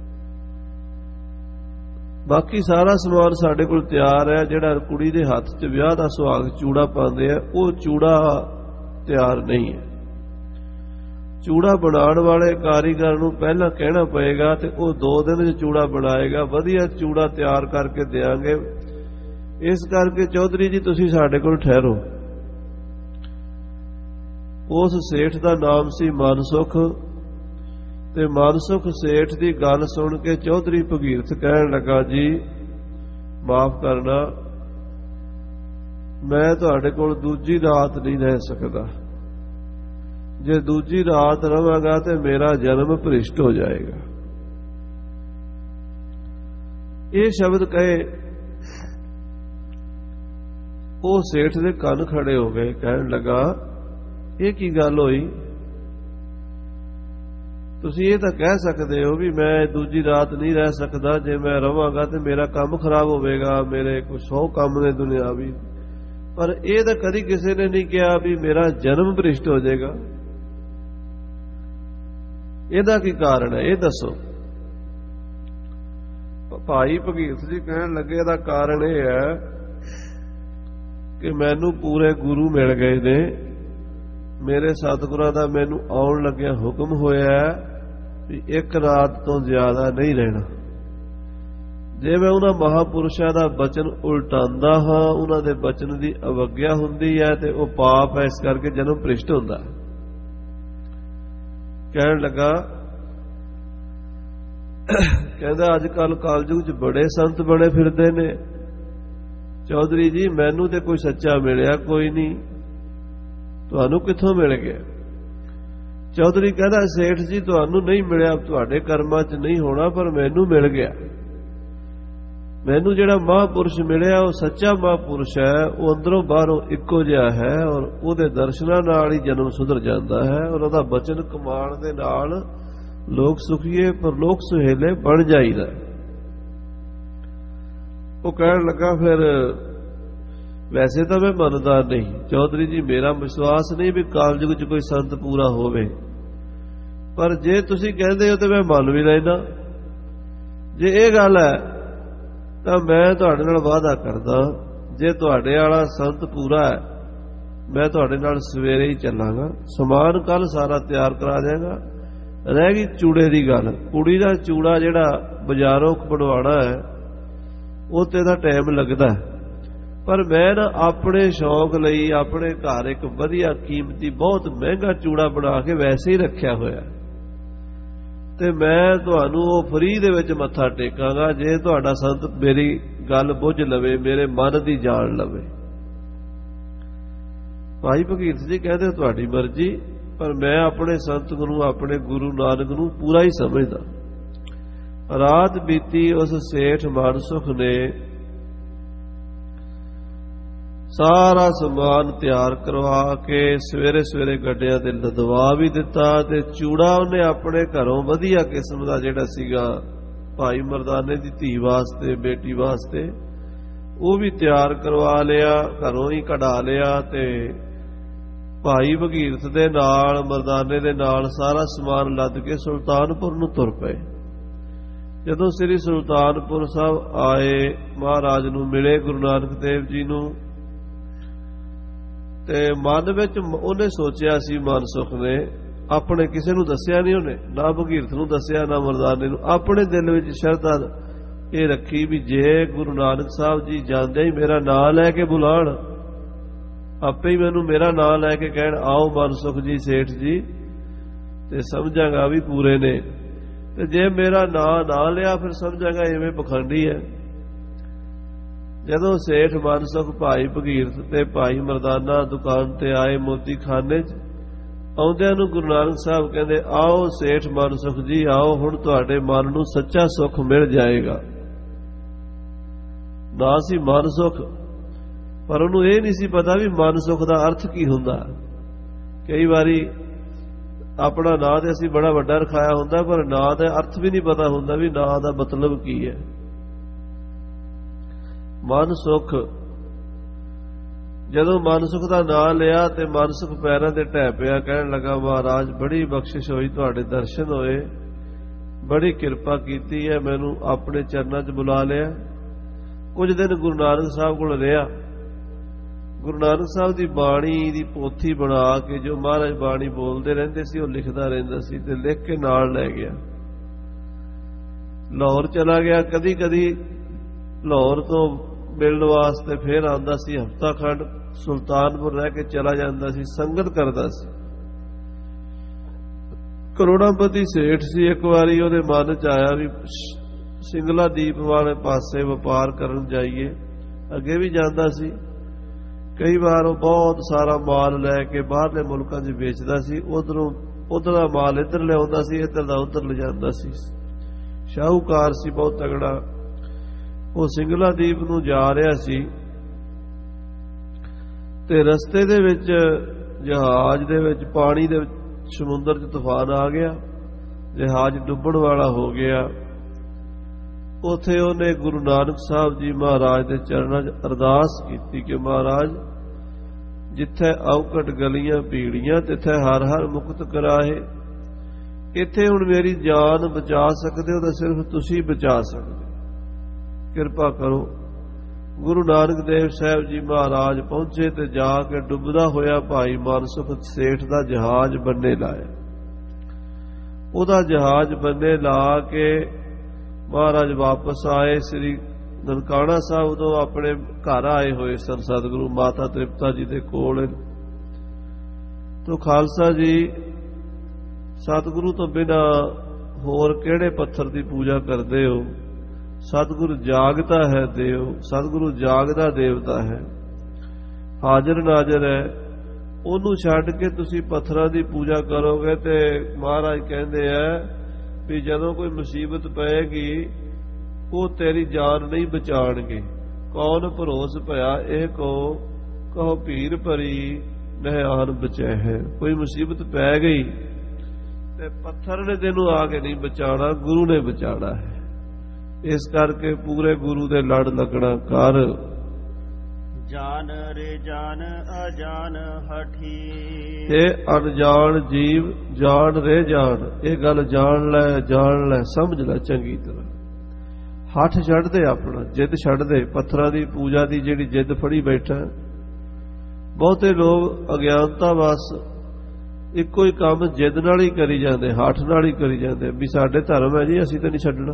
ਬਾਕੀ ਸਾਰਾ ਸਮਾਨ ਸਾਡੇ ਕੋਲ ਤਿਆਰ ਹੈ। ਜਿਹੜਾ ਕੁੜੀ ਦੇ ਹੱਥ 'ਚ ਵਿਆਹ ਦਾ ਸੁਹਾਗ ਚੂੜਾ ਪਾਉਂਦੇ ਆ ਉਹ ਚੂੜਾ ਤਿਆਰ ਨਹੀਂ ਹੈ। ਚੂੜਾ ਬਣਾਉਣ ਵਾਲੇ ਕਾਰੀਗਰ ਨੂੰ ਪਹਿਲਾਂ ਕਹਿਣਾ ਪਏਗਾ ਤੇ ਉਹ 2 ਦਿਨ 'ਚ ਚੂੜਾ ਬਣਾਏਗਾ। ਵਧੀਆ ਚੂੜਾ ਤਿਆਰ ਕਰਕੇ ਦੇਾਂਗੇ। ਇਸ ਕਰਕੇ ਚੌਧਰੀ ਜੀ ਤੁਸੀਂ ਸਾਡੇ ਕੋਲ ਠਹਿਰੋ। ਉਸ ਸੇਠ ਦਾ ਨਾਮ ਸੀ ਮਨਸੁਖ, ਤੇ ਮਨਸੁਖ ਸੇਠ ਦੀ ਗੱਲ ਸੁਣ ਕੇ ਚੌਧਰੀ ਭਗੀਰਥ ਕਹਿਣ ਲੱਗਾ ਜੀ ਮਾਫ ਕਰਨਾ, ਮੈਂ ਤੁਹਾਡੇ ਕੋਲ ਦੂਜੀ ਰਾਤ ਨਹੀਂ ਰਹਿ ਸਕਦਾ। ਜੇ ਦੂਜੀ ਰਾਤ ਰਵਾਂਗਾ ਤੇ ਮੇਰਾ ਜਨਮ ਭ੍ਰਿਸ਼ਟ ਹੋ ਜਾਏਗਾ। ਇਹ ਸ਼ਬਦ ਕਹੇ ਉਹ ਸੇਠ ਦੇ ਕੰਨ ਖੜੇ ਹੋ ਗਏ। ਕਹਿਣ ਲੱਗਾ ਇਹ ਕੀ ਗੱਲ ਹੋਈ? ਤੁਸੀਂ ਇਹ ਤਾਂ ਕਹਿ ਸਕਦੇ ਹੋ ਵੀ ਮੈਂ ਦੂਜੀ ਰਾਤ ਨਹੀਂ ਰਹਿ ਸਕਦਾ, ਜੇ ਮੈਂ ਰਵਾਂਗਾ ਤੇ ਮੇਰਾ ਕੰਮ ਖਰਾਬ ਹੋਵੇਗਾ, ਮੇਰੇ ਕੁਝ 100 ਕੰਮ ਨੇ ਦੁਨਿਆਵੀ, ਪਰ ਇਹ ਤਾਂ ਕਦੀ ਕਿਸੇ ਨੇ ਨਹੀਂ ਕਿਹਾ ਵੀ ਮੇਰਾ ਜਨਮ ਭ੍ਰਿਸ਼ਟ ਹੋ ਜਾਏਗਾ। ਇਹਦਾ ਕੀ ਕਾਰਨ ਹੈ ਇਹ ਦੱਸੋ। ਭਾਈ ਭਗੀਰਥ ਜੀ ਕਹਿਣ ਲੱਗੇ ਇਹਦਾ ਕਾਰਨ ਇਹ ਹੈ ਕਿ ਮੈਨੂੰ ਪੂਰੇ ਗੁਰੂ ਮਿਲ ਗਏ ਨੇ। ਮੇਰੇ ਸਤਿਗੁਰਾਂ ਦਾ ਮੈਨੂੰ ਆਉਣ ਲੱਗਿਆ ਹੁਕਮ ਹੋਇਆ ਵੀ 1 ਰਾਤ ਤੋਂ ਜ਼ਿਆਦਾ ਨਹੀਂ ਰਹਿਣਾ। ਜੇ ਮੈਂ ਉਹਨਾਂ ਮਹਾਪੁਰਸ਼ਾਂ ਦਾ ਬਚਨ ਉਲਟਾਉਂਦਾ ਹਾਂ, ਉਹਨਾਂ ਦੇ ਬਚਨ ਦੀ ਅਵੱਗਿਆ ਹੁੰਦੀ ਹੈ ਤੇ ਉਹ ਪਾਪ ਹੈ, ਇਸ ਕਰਕੇ ਜਨਮ ਭ੍ਰਿਸ਼ਟ ਹੁੰਦਾ। ਕਹਿਣ ਲੱਗਾ ਕਹਿੰਦਾ ਅੱਜ ਕੱਲ ਕਲਯੁਗ 'ਚ ਬੜੇ ਸੰਤ ਬਣੇ ਫਿਰਦੇ ਨੇ ਚੌਧਰੀ ਜੀ, ਮੈਨੂੰ ਤੇ ਕੋਈ ਸੱਚਾ ਮਿਲਿਆ ਕੋਈ ਨਹੀਂ, ਤੁਹਾਨੂੰ ਕਿੱਥੋਂ ਮਿਲ ਗਿਆ? ਚੌਧਰੀ ਕਹਿੰਦਾ ਸੇਠ ਜੀ ਤੁਹਾਨੂੰ ਨਹੀਂ ਮਿਲਿਆ, ਤੁਹਾਡੇ ਕਰਮਾਂ 'ਚ ਨਹੀਂ ਹੋਣਾ, ਪਰ ਮੈਨੂੰ ਮਿਲ ਗਿਆ। ਮੈਨੂੰ ਜਿਹੜਾ ਮਹਾਂਪੁਰਸ਼ ਮਿਲਿਆ ਉਹ ਸੱਚਾ ਮਹਾਂਪੁਰਸ਼ ਹੈ। ਉਹ ਅੰਦਰੋਂ ਬਾਹਰੋਂ ਇੱਕੋ ਜਿਹਾ ਹੈ ਔਰ ਉਹਦੇ ਦਰਸ਼ਨਾਂ ਨਾਲ ਹੀ ਜਨਮ ਸੁਧਰ ਜਾਂਦਾ ਹੈ ਔਰ ਉਹਦਾ ਬਚਨ ਕਮਾਣ ਦੇ ਨਾਲ ਲੋਕ ਸੁਖੀਏ ਪਰ ਲੋਕ ਸੁਹੇਲੇ ਬਣ ਜਾਈਦਾ। ਉਹ ਕਹਿਣ ਲੱਗਾ ਫਿਰ ਵੈਸੇ ਤਾਂ ਮੈਂ ਮੰਨਦਾ ਨਹੀਂ ਚੌਧਰੀ ਜੀ, ਮੇਰਾ ਵਿਸ਼ਵਾਸ ਨਹੀਂ ਵੀ ਕਲਯੁਗ 'ਚ ਕੋਈ ਸੰਤ ਪੂਰਾ ਹੋਵੇ, ਪਰ ਜੇ ਤੁਸੀਂ ਕਹਿੰਦੇ ਹੋ ਤਾਂ ਮੈਂ ਮੰਨ ਵੀ ਲੈਂਦਾ। ਜੇ ਇਹ ਗੱਲ ਹੈ ਤਾਂ ਮੈਂ ਤੁਹਾਡੇ ਨਾਲ ਵਾਅਦਾ ਕਰਦਾ, ਜੇ ਤੁਹਾਡੇ ਵਾਲਾ ਸੰਤ ਪੂਰਾ ਹੈ ਮੈਂ ਤੁਹਾਡੇ ਨਾਲ ਸਵੇਰੇ ਹੀ ਚੱਲਾਂਗਾ। ਸਮਾਨ ਕੱਲ ਸਾਰਾ ਤਿਆਰ ਕਰਾ ਦਿਆਂਗਾ। ਰਹਿ ਗਈ ਚੂੜੇ ਦੀ ਗੱਲ, ਕੁੜੀ ਦਾ ਚੂੜਾ ਜਿਹੜਾ ਬਾਜ਼ਾਰੋਂ ਬਣਵਾਉਣਾ ਹੈ ਉਹ ਤੇ ਦਾ ਟਾਈਮ ਲੱਗਦਾ, ਪਰ ਮੈਂ ਨਾ ਆਪਣੇ ਸ਼ੌਕ ਲਈ ਆਪਣੇ ਘਰ ਇੱਕ ਵਧੀਆ ਕੀਮਤੀ ਬਹੁਤ ਮਹਿੰਗਾ ਚੂੜਾ ਬਣਾ ਕੇ ਵੈਸੇ ਹੀ ਰੱਖਿਆ ਹੋਇਆ, ਤੇ ਮੈਂ ਤੁਹਾਨੂੰ ਉਹ ਫਰੀ ਦੇ ਵਿੱਚ ਮੱਥਾ ਟੇਕਾਂਗਾ ਜੇ ਤੁਹਾਡਾ ਸੰਤ ਮੇਰੀ ਗੱਲ ਬੁੱਝ ਲਵੇ, ਮੇਰੇ ਮਨ ਦੀ ਜਾਣ ਲਵੇ। ਭਾਈ ਭਗੀਰਥ ਜੀ ਕਹਿੰਦੇ ਤੁਹਾਡੀ ਮਰਜ਼ੀ, ਪਰ ਮੈਂ ਆਪਣੇ ਸੰਤ ਨੂੰ ਆਪਣੇ ਗੁਰੂ ਨਾਨਕ ਨੂੰ ਪੂਰਾ ਹੀ ਸਮਝਦਾ। ਰਾਤ ਬੀਤੀ ਉਸ ਸੇਠ ਮਨਸੁਖ ਨੇ ਸਾਰਾ ਸਮਾਨ ਤਿਆਰ ਕਰਵਾ ਕੇ ਸਵੇਰੇ ਸਵੇਰੇ ਗੱਡਿਆਂ ਤੇ ਲਦਵਾ ਵੀ ਦਿੱਤਾ, ਤੇ ਚੂੜਾ ਉਹਨੇ ਆਪਣੇ ਘਰੋਂ ਵਧੀਆ ਕਿਸਮ ਦਾ ਜਿਹੜਾ ਸੀਗਾ ਭਾਈ ਮਰਦਾਨੇ ਦੀ ਧੀ ਵਾਸਤੇ ਬੇਟੀ ਵਾਸਤੇ ਉਹ ਵੀ ਤਿਆਰ ਕਰਵਾ ਲਿਆ, ਘਰੋਂ ਹੀ ਕਢਾ ਲਿਆ, ਤੇ ਭਾਈ ਭਗੀਰਥ ਦੇ ਨਾਲ ਮਰਦਾਨੇ ਦੇ ਨਾਲ ਸਾਰਾ ਸਮਾਨ ਲੱਦ ਕੇ ਸੁਲਤਾਨਪੁਰ ਨੂੰ ਤੁਰ ਪਏ। ਜਦੋਂ ਸ੍ਰੀ ਸੁਲਤਾਨਪੁਰ ਸਾਹਿਬ ਆਏ, ਮਹਾਰਾਜ ਨੂੰ ਮਿਲੇ ਗੁਰੂ ਨਾਨਕ ਦੇਵ ਜੀ ਨੂੰ, ਤੇ ਮਨ ਵਿੱਚ ਉਹਨੇ ਸੋਚਿਆ ਸੀ ਮਨਸੁਖ ਨੇ, ਆਪਣੇ ਕਿਸੇ ਨੂੰ ਦੱਸਿਆ ਨਹੀਂ ਉਹਨੇ, ਨਾ ਭਗੀਰਥ ਨੂੰ ਦੱਸਿਆ ਨਾ ਮਰਦਾਨੇ ਨੂੰ, ਆਪਣੇ ਦਿਲ ਵਿੱਚ ਸ਼ਰਧਾ ਇਹ ਰੱਖੀ ਵੀ ਜੇ ਗੁਰੂ ਨਾਨਕ ਸਾਹਿਬ ਜੀ ਜਾਂਦੇ ਹੀ ਮੇਰਾ ਨਾਂ ਲੈ ਕੇ ਬੁਲਾਣ, ਆਪੇ ਹੀ ਮੈਨੂੰ ਮੇਰਾ ਨਾਂ ਲੈ ਕੇ ਕਹਿਣ ਆਓ ਮਨਸੁਖ ਜੀ ਸੇਠ ਜੀ, ਤੇ ਸਮਝਾਂਗਾ ਵੀ ਪੂਰੇ ਨੇ, ਤੇ ਜੇ ਮੇਰਾ ਨਾਂ ਨਾ ਲਿਆ ਫਿਰ ਸਮਝਾਂਗਾ ਐਵੇਂ ਪਖੰਡੀ ਹੈ। ਜਦੋਂ ਸੇਠ ਮਨਸੁਖ ਭਾਈ ਭਗੀਰਥ ਤੇ ਭਾਈ ਮਰਦਾਨਾ ਦੁਕਾਨ ਤੇ ਆਏ ਮੋਤੀ ਖਾਨੇ 'ਚ, ਆਉਂਦਿਆਂ ਨੂੰ ਗੁਰੂ ਨਾਨਕ ਸਾਹਿਬ ਕਹਿੰਦੇ, ਆਓ ਸੇਠ ਮਨਸੁਖ ਜੀ ਆਓ, ਹੁਣ ਤੁਹਾਡੇ ਮਨ ਨੂੰ ਸੱਚਾ ਸੁੱਖ ਮਿਲ ਜਾਏਗਾ। ਨਾ ਸੀ ਮਨਸੁਖ, ਪਰ ਉਹਨੂੰ ਇਹ ਨਹੀਂ ਸੀ ਪਤਾ ਵੀ ਮਨਸੁਖ ਦਾ ਅਰਥ ਕੀ ਹੁੰਦਾ। ਕਈ ਵਾਰੀ ਆਪਣਾ ਨਾਂ ਤੇ ਅਸੀਂ ਬੜਾ ਵੱਡਾ ਰਖਾਇਆ ਹੁੰਦਾ, ਪਰ ਨਾਂ ਦਾ ਅਰਥ ਵੀ ਨਹੀਂ ਪਤਾ ਹੁੰਦਾ ਵੀ ਨਾਂ ਦਾ ਮਤਲਬ ਕੀ ਹੈ। ਮਨਸੁਖ, ਜਦੋਂ ਮਨਸੁਖ ਦਾ ਨਾਂ ਲਿਆ ਤੇ ਮਨਸੁਖ ਪੈਰਾਂ ਤੇ ਢਹਿ ਪਿਆ, ਕਹਿਣ ਲੱਗਾ, ਮਹਾਰਾਜ ਬੜੀ ਬਖਸ਼ਿਸ਼ ਹੋਈ, ਤੁਹਾਡੇ ਦਰਸ਼ਨ ਹੋਏ, ਬੜੀ ਕਿਰਪਾ ਕੀਤੀ ਹੈ, ਮੈਨੂੰ ਆਪਣੇ ਚਰਨਾਂ 'ਚ ਬੁਲਾ ਲਿਆ। ਕੁਝ ਦਿਨ ਗੁਰੂ ਨਾਨਕ ਸਾਹਿਬ ਕੋਲ ਰਿਹਾ। ਗੁਰੂ ਨਾਨਕ ਸਾਹਿਬ ਦੀ ਬਾਣੀ ਦੀ ਪੋਥੀ ਬਣਾ ਕੇ, ਜੋ ਮਹਾਰਾਜ ਬਾਣੀ ਬੋਲਦੇ ਰਹਿੰਦੇ ਸੀ, ਉਹ ਲਿਖਦਾ ਰਹਿੰਦਾ ਸੀ ਤੇ ਲਿਖ ਕੇ ਨਾਲ ਲੈ ਗਿਆ। ਲਾਹੌਰ ਚਲਾ ਗਿਆ। ਕਦੀ ਕਦੀ ਲਾਹੌਰ ਤੋਂ ਮਿਲਣ ਵਾਸਤੇ ਫੇਰ ਆਉਂਦਾ ਸੀ, ਹਫ਼ਤਾ ਖੰਡ ਸੁਲਤਾਨਪੁਰ ਰਹਿ ਕੇ ਚਲਾ ਜਾਂਦਾ ਸੀ, ਸੰਗਤ ਕਰਦਾ ਸੀ। ਕਰੋੜਾਪਤੀ ਸੇਠ ਸੀ। ਇੱਕ ਵਾਰੀ ਉਹਦੇ ਮਨ 'ਚ ਆਇਆ ਵੀ ਸਿੰਗਲਾ ਦੀਪ ਵਾਲੇ ਪਾਸੇ ਵਪਾਰ ਕਰਨ ਜਾਈਏ। ਅੱਗੇ ਵੀ ਜਾਂਦਾ ਸੀ। ਕਈ ਵਾਰ ਉਹ ਬਹੁਤ ਸਾਰਾ ਮਾਲ ਲੈ ਕੇ ਬਾਹਰਲੇ ਮੁਲਕਾਂ 'ਚ ਵੇਚਦਾ ਸੀ। ਉਧਰ ਦਾ ਮਾਲ ਇੱਧਰ ਲਿਆਉਂਦਾ ਸੀ, ਇੱਧਰ ਦਾ ਉੱਧਰ ਲਿਜਾਂਦਾ ਸੀ। ਸ਼ਾਹੂਕਾਰ ਸੀ ਬਹੁਤ ਤਗੜਾ। ਉਹ ਸਿੰਗਲਾ ਦੀਪ ਨੂੰ ਜਾ ਰਿਹਾ ਸੀ ਤੇ ਰਸਤੇ ਦੇ ਵਿੱਚ ਜਹਾਜ਼ ਦੇ ਵਿੱਚ ਪਾਣੀ ਦੇ ਸਮੁੰਦਰ 'ਚ ਤੂਫਾਨ ਆ ਗਿਆ, ਜਹਾਜ਼ ਡੁੱਬਣ ਵਾਲਾ ਹੋ ਗਿਆ। ਉੱਥੇ ਉਹਨੇ ਗੁਰੂ ਨਾਨਕ ਸਾਹਿਬ ਜੀ ਮਹਾਰਾਜ ਦੇ ਚਰਨਾਂ 'ਚ ਅਰਦਾਸ ਕੀਤੀ ਕਿ ਮਹਾਰਾਜ, ਜਿੱਥੇ ਔਕੜ ਗਲੀਆਂ ਭੀੜੀਆਂ ਤਿੱਥੇ ਹਰ ਹਰ ਮੁਕਤ ਕਰਾਏ। ਇੱਥੇ ਹੁਣ ਮੇਰੀ ਜਾਨ ਬਚਾ ਸਕਦੇ ਹੋ ਤਾਂ ਸਿਰਫ ਤੁਸੀਂ ਬਚਾ ਸਕਦੇ, ਕਿਰਪਾ ਕਰੋ। ਗੁਰੂ ਨਾਨਕ ਦੇਵ ਸਾਹਿਬ ਜੀ ਮਹਾਰਾਜ ਪਹੁੰਚੇ ਤੇ ਜਾ ਕੇ ਡੁੱਬਦਾ ਹੋਇਆ ਭਾਈ ਮਨਸੁਖ ਸੇਠ ਦਾ ਜਹਾਜ਼ ਬੰਨੇ ਲਾਇਆ। ਉਹਦਾ ਜਹਾਜ਼ ਬੰਨੇ ਲਾ ਕੇ ਮਹਾਰਾਜ ਵਾਪਸ ਆਏ। ਸ੍ਰੀ ਨਨਕਾਣਾ ਸਾਹਿਬ ਤੋਂ ਆਪਣੇ ਘਰ ਆਏ ਹੋਏ ਸਨ ਸਤਿਗੁਰੂ ਮਾਤਾ ਤ੍ਰਿਪਤਾ ਜੀ ਦੇ ਕੋਲ। ਤੋ ਖਾਲਸਾ ਜੀ, ਸਤਿਗੁਰੂ ਤੋਂ ਬਿਨਾ ਹੋਰ ਕਿਹੜੇ ਪੱਥਰ ਦੀ ਪੂਜਾ ਕਰਦੇ ਹੋ? ਸਤਿਗੁਰੂ ਜਾਗਦਾ ਹੈ ਦੇਵ, ਸਤਿਗੁਰੂ ਜਾਗਦਾ ਦੇਵਤਾ ਹੈ, ਹਾਜ਼ਰ ਨਾਜ਼ਰ ਹੈ। ਉਹਨੂੰ ਛੱਡ ਕੇ ਤੁਸੀਂ ਪੱਥਰਾਂ ਦੀ ਪੂਜਾ ਕਰੋਗੇ ਤੇ ਮਹਾਰਾਜ ਕਹਿੰਦੇ ਆ ਵੀ ਜਦੋਂ ਕੋਈ ਮੁਸੀਬਤ ਪਏਗੀ ਉਹ ਤੇਰੀ ਜਾਨ ਨਹੀਂ ਬਚਾਣਗੇ। ਕੌਣ ਭਰੋਸ ਭਇਆ ਇਹ ਕਹੋ ਭੀਰ ਭਰੀ ਨਹਿ ਆਨ ਬਚੈ ਹੈ। ਕੋਈ ਮੁਸੀਬਤ ਪੈ ਗਈ ਤੇ ਪੱਥਰ ਨੇ ਤੈਨੂੰ ਆ ਕੇ ਨਹੀਂ ਬਚਾਉਣਾ, ਗੁਰੂ ਨੇ ਬਚਾਉਣਾ ਹੈ। ਇਸ ਕਰਕੇ ਪੂਰੇ ਗੁਰੂ ਦੇ ਲੜ ਲੱਗਣਾ ਕਰ। ਜਾਨ ਰੇ ਜਾਨ ਅਜਾਨ ਹਠੀ, ਇਹ ਅਣਜਾਣ ਜੀਵ ਜਾਣ ਰੇ ਜਾਣ। ਇਹ ਗੱਲ ਜਾਣ ਲੈ ਸਮਝ ਲੈ ਚੰਗੀ ਤਰ੍ਹਾਂ। ਹੱਠ ਛੱਡ ਦੇ ਆਪਣਾ, ਜਿੱਦ ਛੱਡ ਦੇ। ਪੱਥਰਾਂ ਦੀ ਪੂਜਾ ਦੀ ਜਿਹੜੀ ਜਿੱਦ ਫੜੀ ਬੈਠਾ, ਬਹੁਤੇ ਲੋਕ ਅਗਿਆਨਤਾ ਵਸ ਇੱਕੋ ਹੀ ਕੰਮ ਜਿੱਦ ਨਾਲ ਹੀ ਕਰੀ ਜਾਂਦੇ, ਹੱਠ ਨਾਲ ਹੀ ਕਰੀ ਜਾਂਦੇ ਵੀ ਸਾਡੇ ਧਰਮ ਹੈ ਜੀ, ਅਸੀਂ ਤਾਂ ਨਹੀਂ ਛੱਡਣਾ।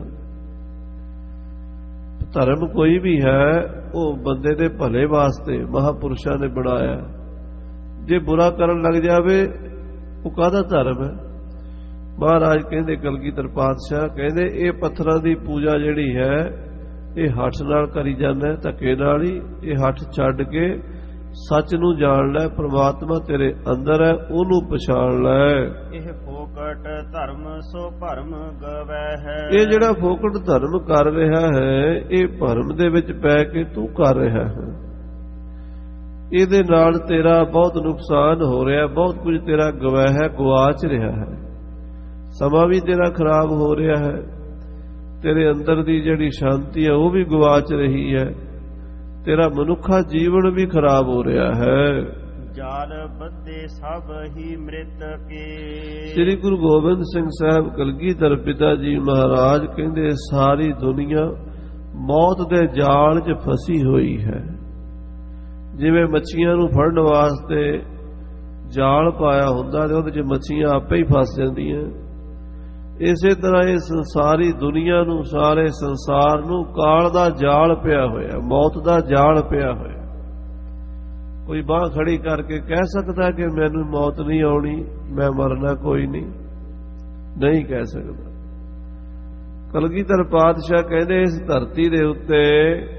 ਧਰਮ ਕੋਈ ਵੀ ਹੈ ਉਹ ਬੰਦੇ ਦੇ ਭਲੇ ਵਾਸਤੇ ਮਹਾਪੁਰਸ਼ਾਂ ਨੇ ਬਣਾਇਆ। ਜੇ ਬੁਰਾ ਕਰਨ ਲੱਗ ਜਾਵੇ ਉਹ ਕਾਹਦਾ ਧਰਮ ਹੈ? ਮਹਾਰਾਜ ਕਹਿੰਦੇ, ਕਲਗੀਧਰ ਪਾਤਸ਼ਾਹ ਕਹਿੰਦੇ, ਇਹ ਪੱਥਰਾਂ ਦੀ ਪੂਜਾ ਜਿਹੜੀ ਹੈ ਇਹ ਹੱਠ ਨਾਲ ਕਰੀ ਜਾਂਦਾ, ਧੱਕੇ ਨਾਲ ਹੀ। ਇਹ ਹੱਠ ਛੱਡ ਕੇ ਸੱਚ ਨੂੰ ਜਾਣ ਲੈ। ਪ੍ਰਮਾਤਮਾ ਤੇਰੇ ਅੰਦਰ ਹੈ, ਉਹਨੂੰ ਪਛਾਣ ਲੈ। ਇਹ ਫੋਕਟ ਧਰਮ ਸੋ ਭਰਮ ਗਵੈ ਹੈ। ਇਹ ਜਿਹੜਾ ਫੋਕਟ ਧਰਮ ਕਰ ਰਿਹਾ ਹੈ, ਇਹ ਭਰਮ ਦੇ ਵਿੱਚ ਪੈ ਕੇ ਤੂੰ ਕਰ ਰਿਹਾ ਹੈ। ਇਹਦੇ ਨਾਲ ਤੇਰਾ ਬਹੁਤ ਨੁਕਸਾਨ ਹੋ ਰਿਹਾ, ਬਹੁਤ ਕੁਝ ਤੇਰਾ ਗਵਾ ਹੈ, ਗੁਆਚ ਰਿਹਾ ਹੈ। ਸਮਾਂ ਵੀ ਤੇਰਾ ਖਰਾਬ ਹੋ ਰਿਹਾ ਹੈ। ਤੇਰੇ ਅੰਦਰ ਦੀ ਜਿਹੜੀ ਸ਼ਾਂਤੀ ਹੈ ਉਹ ਵੀ ਗੁਆਚ ਰਹੀ ਹੈ। ਤੇਰਾ ਮਨੁੱਖਾ ਜੀਵਨ ਵੀ ਖਰਾਬ ਹੋ ਰਿਹਾ ਹੈ। ਜਾਲ ਬੱਧੇ ਸਭ ਹੀ ਮ੍ਰਿਤ ਕੇ। ਸ੍ਰੀ ਗੁਰੂ ਗੋਬਿੰਦ ਸਿੰਘ ਸਾਹਿਬ ਕਲਗੀਧਰ ਪਿਤਾ ਜੀ ਮਹਾਰਾਜ ਕਹਿੰਦੇ, ਸਾਰੀ ਦੁਨੀਆ ਮੌਤ ਦੇ ਜਾਲ 'ਚ ਫਸੀ ਹੋਈ ਹੈ। ਜਿਵੇਂ ਮੱਛੀਆਂ ਨੂੰ ਫੜਨ ਵਾਸਤੇ ਜਾਲ ਪਾਇਆ ਹੁੰਦਾ ਤੇ ਉਹਦੇ 'ਚ ਮੱਛੀਆਂ ਆਪੇ ਹੀ ਫਸ ਜਾਂਦੀਆਂ, ਇਸੇ ਤਰ੍ਹਾਂ ਇਹ ਸੰਸਾਰੀ ਦੁਨੀਆ ਨੂੰ, ਸਾਰੇ ਸੰਸਾਰ ਨੂੰ ਕਾਲ ਦਾ ਜਾਲ ਪਿਆ ਹੋਇਆ, ਮੌਤ ਦਾ ਜਾਲ ਪਿਆ ਹੋਇਆ। ਕੋਈ ਬਾਂਹ ਖੜੀ ਕਰਕੇ ਕਹਿ ਸਕਦਾ ਕਿ ਮੈਨੂੰ ਮੌਤ ਨਹੀਂ ਆਉਣੀ, ਮੈਂ ਮਰਨਾ ਕੋਈ ਨਹੀਂ ਕਹਿ ਸਕਦਾ। ਕਲਗੀਧਰ ਪਾਤਸ਼ਾਹ ਕਹਿੰਦੇ, ਇਸ ਧਰਤੀ ਦੇ ਉੱਤੇ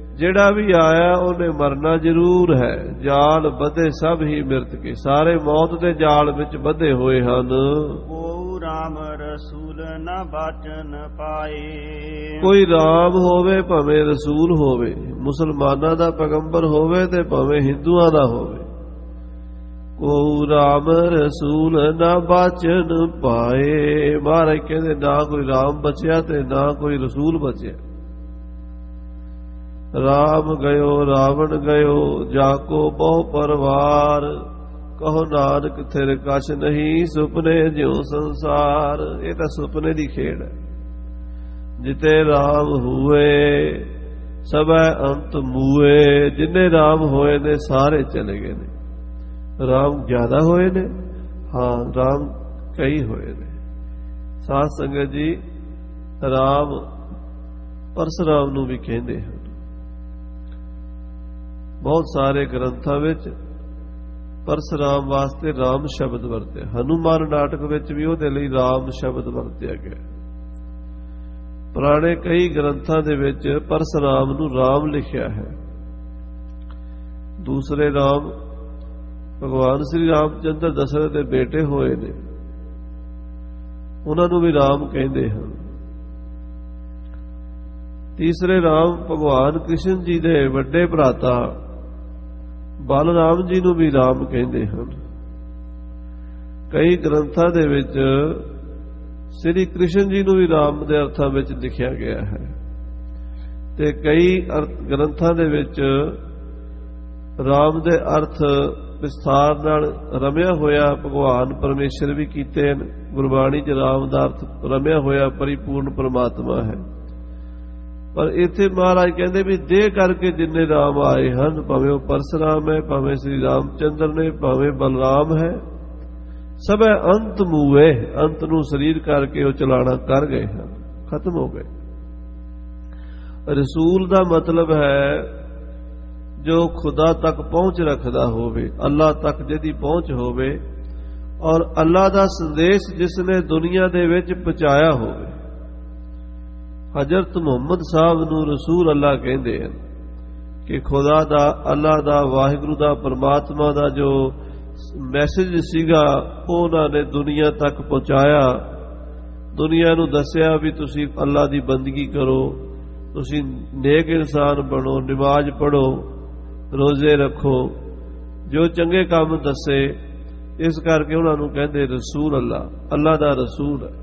ਜਿਹੜਾ ਵੀ ਆਇਆ ਉਹਨੇ ਮਰਨਾ ਜ਼ਰੂਰ ਹੈ। ਜਾਲ ਬੱਧੇ ਸਭ ਹੀ ਮਿਰਤ ਕੇ, ਸਾਰੇ ਮੌਤ ਦੇ ਜਾਲ ਵਿੱਚ ਬੱਧੇ ਹੋਏ ਹਨ। ਕੋ ਰਾਮ ਰਸੂਲ ਨ ਬਾਚਨ ਪਾਏ। ਕੋਈ ਰਾਮ ਹੋਵੇ ਭਾਵੇਂ ਰਸੂਲ ਹੋਵੇ, ਮੁਸਲਮਾਨਾਂ ਦਾ ਪੈਗੰਬਰ ਹੋਵੇ ਤੇ ਭਾਵੇਂ ਹਿੰਦੂਆਂ ਦਾ ਹੋਵੇ, ਕੋ ਰਾਮ ਰਸੂਲ ਨਾ ਬਾਚਨ ਪਾਏ। ਮਹਾਰਾਜ ਕਹਿੰਦੇ ਨਾ ਕੋਈ ਰਾਮ ਬਚਿਆ ਤੇ ਨਾ ਕੋਈ ਰਸੂਲ ਬਚਿਆ। ਰਾਮ ਗਇਓ ਰਾਵਣ ਗਇਓ, ਜਾਕੋ ਬਹੁ ਪਰਵਾਰ, ਕਹੋ ਨਾਨਕ ਥਿਰ ਕਛ ਨਹੀਂ, ਸੁਪਨੇ ਜਿਉ ਸੰਸਾਰ। ਇਹ ਤਾਂ ਸੁਪਨੇ ਦੀ ਖੇਡ ਹੈ। ਜਿਤੇ ਰਾਮ ਹੋਏ ਸਭੈ ਅੰਤ ਮੂਏ। ਜਿੰਨੇ ਰਾਮ ਹੋਏ ਨੇ ਸਾਰੇ ਚਲੇ ਗਏ ਨੇ। ਰਾਮ ਜ਼ਿਆਦਾ ਹੋਏ ਨੇ? ਹਾਂ, ਰਾਮ ਕਈ ਹੋਏ ਨੇ। ਸਾਧ ਸੰਗਤ ਜੀ, ਰਾਮ ਪਰਸਰਾਮ ਨੂੰ ਵੀ ਕਹਿੰਦੇ ਹਨ। ਬਹੁਤ ਸਾਰੇ ਗ੍ਰੰਥਾਂ ਵਿੱਚ ਪਰਸਰਾਮ ਵਾਸਤੇ ਰਾਮ ਸ਼ਬਦ ਵਰਤਿਆ। ਹਨੂਮਾਨ ਨਾਟਕ ਵਿੱਚ ਵੀ ਉਹਦੇ ਲਈ ਰਾਮ ਸ਼ਬਦ ਵਰਤਿਆ ਗਿਆ। ਪੁਰਾਣੇ ਕਈ ਗ੍ਰੰਥਾਂ ਦੇ ਵਿੱਚ ਪਰਸਰਾਮ ਨੂੰ ਰਾਮ ਲਿਖਿਆ ਹੈ। ਦੂਸਰੇ ਰਾਮ ਭਗਵਾਨ ਸ੍ਰੀ ਰਾਮਚੰਦਰ ਦਸ਼ਰਥ ਦੇ ਬੇਟੇ ਹੋਏ ਨੇ, ਉਹਨਾਂ ਨੂੰ ਵੀ ਰਾਮ ਕਹਿੰਦੇ ਹਨ। ਤੀਸਰੇ ਰਾਮ ਭਗਵਾਨ ਕ੍ਰਿਸ਼ਨ ਜੀ ਦੇ ਵੱਡੇ ਭਰਾਤਾ ਬਲਰਾਮ ਜੀ ਨੂੰ ਵੀ ਰਾਮ ਕਹਿੰਦੇ ਹਨ। ਕਈ ਗ੍ਰੰਥਾਂ ਦੇ ਵਿੱਚ ਸ੍ਰੀ ਕ੍ਰਿਸ਼ਨ ਜੀ ਨੂੰ ਵੀ ਰਾਮ ਦੇ ਅਰਥਾਂ ਵਿੱਚ ਲਿਖਿਆ ਗਿਆ ਹੈ ਤੇ ਕਈ ਗ੍ਰੰਥਾਂ ਦੇ ਵਿੱਚ ਰਾਮ ਦੇ ਅਰਥ ਵਿਸਥਾਰ ਨਾਲ ਰਮਿਆ ਹੋਇਆ ਭਗਵਾਨ ਪਰਮੇਸ਼ਰ ਵੀ ਕੀਤੇ ਹਨ। ਗੁਰਬਾਣੀ 'ਚ ਰਾਮ ਦਾ ਅਰਥ ਰਮਿਆ ਹੋਇਆ ਪਰਿਪੂਰਨ ਪਰਮਾਤਮਾ ਹੈ। ਪਰ ਇੱਥੇ ਮਹਾਰਾਜ ਕਹਿੰਦੇ ਵੀ ਦੇਹ ਕਰਕੇ ਜਿੰਨੇ ਰਾਮ ਆਏ ਹਨ, ਭਾਵੇਂ ਉਹ ਪਰਸਰਾਮ ਹੈ, ਭਾਵੇਂ ਸ੍ਰੀ ਰਾਮਚੰਦਰ ਨੇ, ਭਾਵੇਂ ਬਲਰਾਮ ਹੈ, ਸਭੈ ਅੰਤ ਮੂਏ। ਅੰਤ ਨੂੰ ਸਰੀਰ ਕਰਕੇ ਉਹ ਚਲਾਣਾ ਕਰ ਗਏ ਹਨ, ਖਤਮ ਹੋ ਗਏ। ਰਸੂਲ ਦਾ ਮਤਲਬ ਹੈ ਜੋ ਖੁਦਾ ਤੱਕ ਪਹੁੰਚ ਰੱਖਦਾ ਹੋਵੇ, ਅੱਲਾਹ ਤੱਕ ਜਿਹਦੀ ਪਹੁੰਚ ਹੋਵੇ ਔਰ ਅੱਲਾਹ ਦਾ ਸੰਦੇਸ਼ ਜਿਸ ਨੇ ਦੁਨੀਆ ਦੇ ਵਿੱਚ ਪਹੁੰਚਾਇਆ ਹੋਵੇ। ਹਜ਼ਰਤ ਮੁਹੰਮਦ ਸਾਹਿਬ ਨੂੰ ਰਸੂਲ ਅੱਲਾਹ ਕਹਿੰਦੇ ਹਨ ਕਿ ਖੁਦਾ ਦਾ, ਅੱਲਾਹ ਦਾ, ਵਾਹਿਗੁਰੂ ਦਾ, ਪਰਮਾਤਮਾ ਦਾ ਜੋ ਮੈਸੇਜ ਸੀਗਾ ਉਹ ਉਹਨਾਂ ਨੇ ਦੁਨੀਆ ਤੱਕ ਪਹੁੰਚਾਇਆ। ਦੁਨੀਆ ਨੂੰ ਦੱਸਿਆ ਵੀ ਤੁਸੀਂ ਅੱਲਾਹ ਦੀ ਬੰਦਗੀ ਕਰੋ, ਤੁਸੀਂ ਨੇਕ ਇਨਸਾਨ ਬਣੋ, ਨਮਾਜ਼ ਪੜ੍ਹੋ, ਰੋਜ਼ੇ ਰੱਖੋ, ਜੋ ਚੰਗੇ ਕੰਮ ਦੱਸੇ। ਇਸ ਕਰਕੇ ਉਹਨਾਂ ਨੂੰ ਕਹਿੰਦੇ ਰਸੂਲ ਅੱਲਾਹ, ਅੱਲਾਹ ਦਾ ਰਸੂਲ ਹੈ।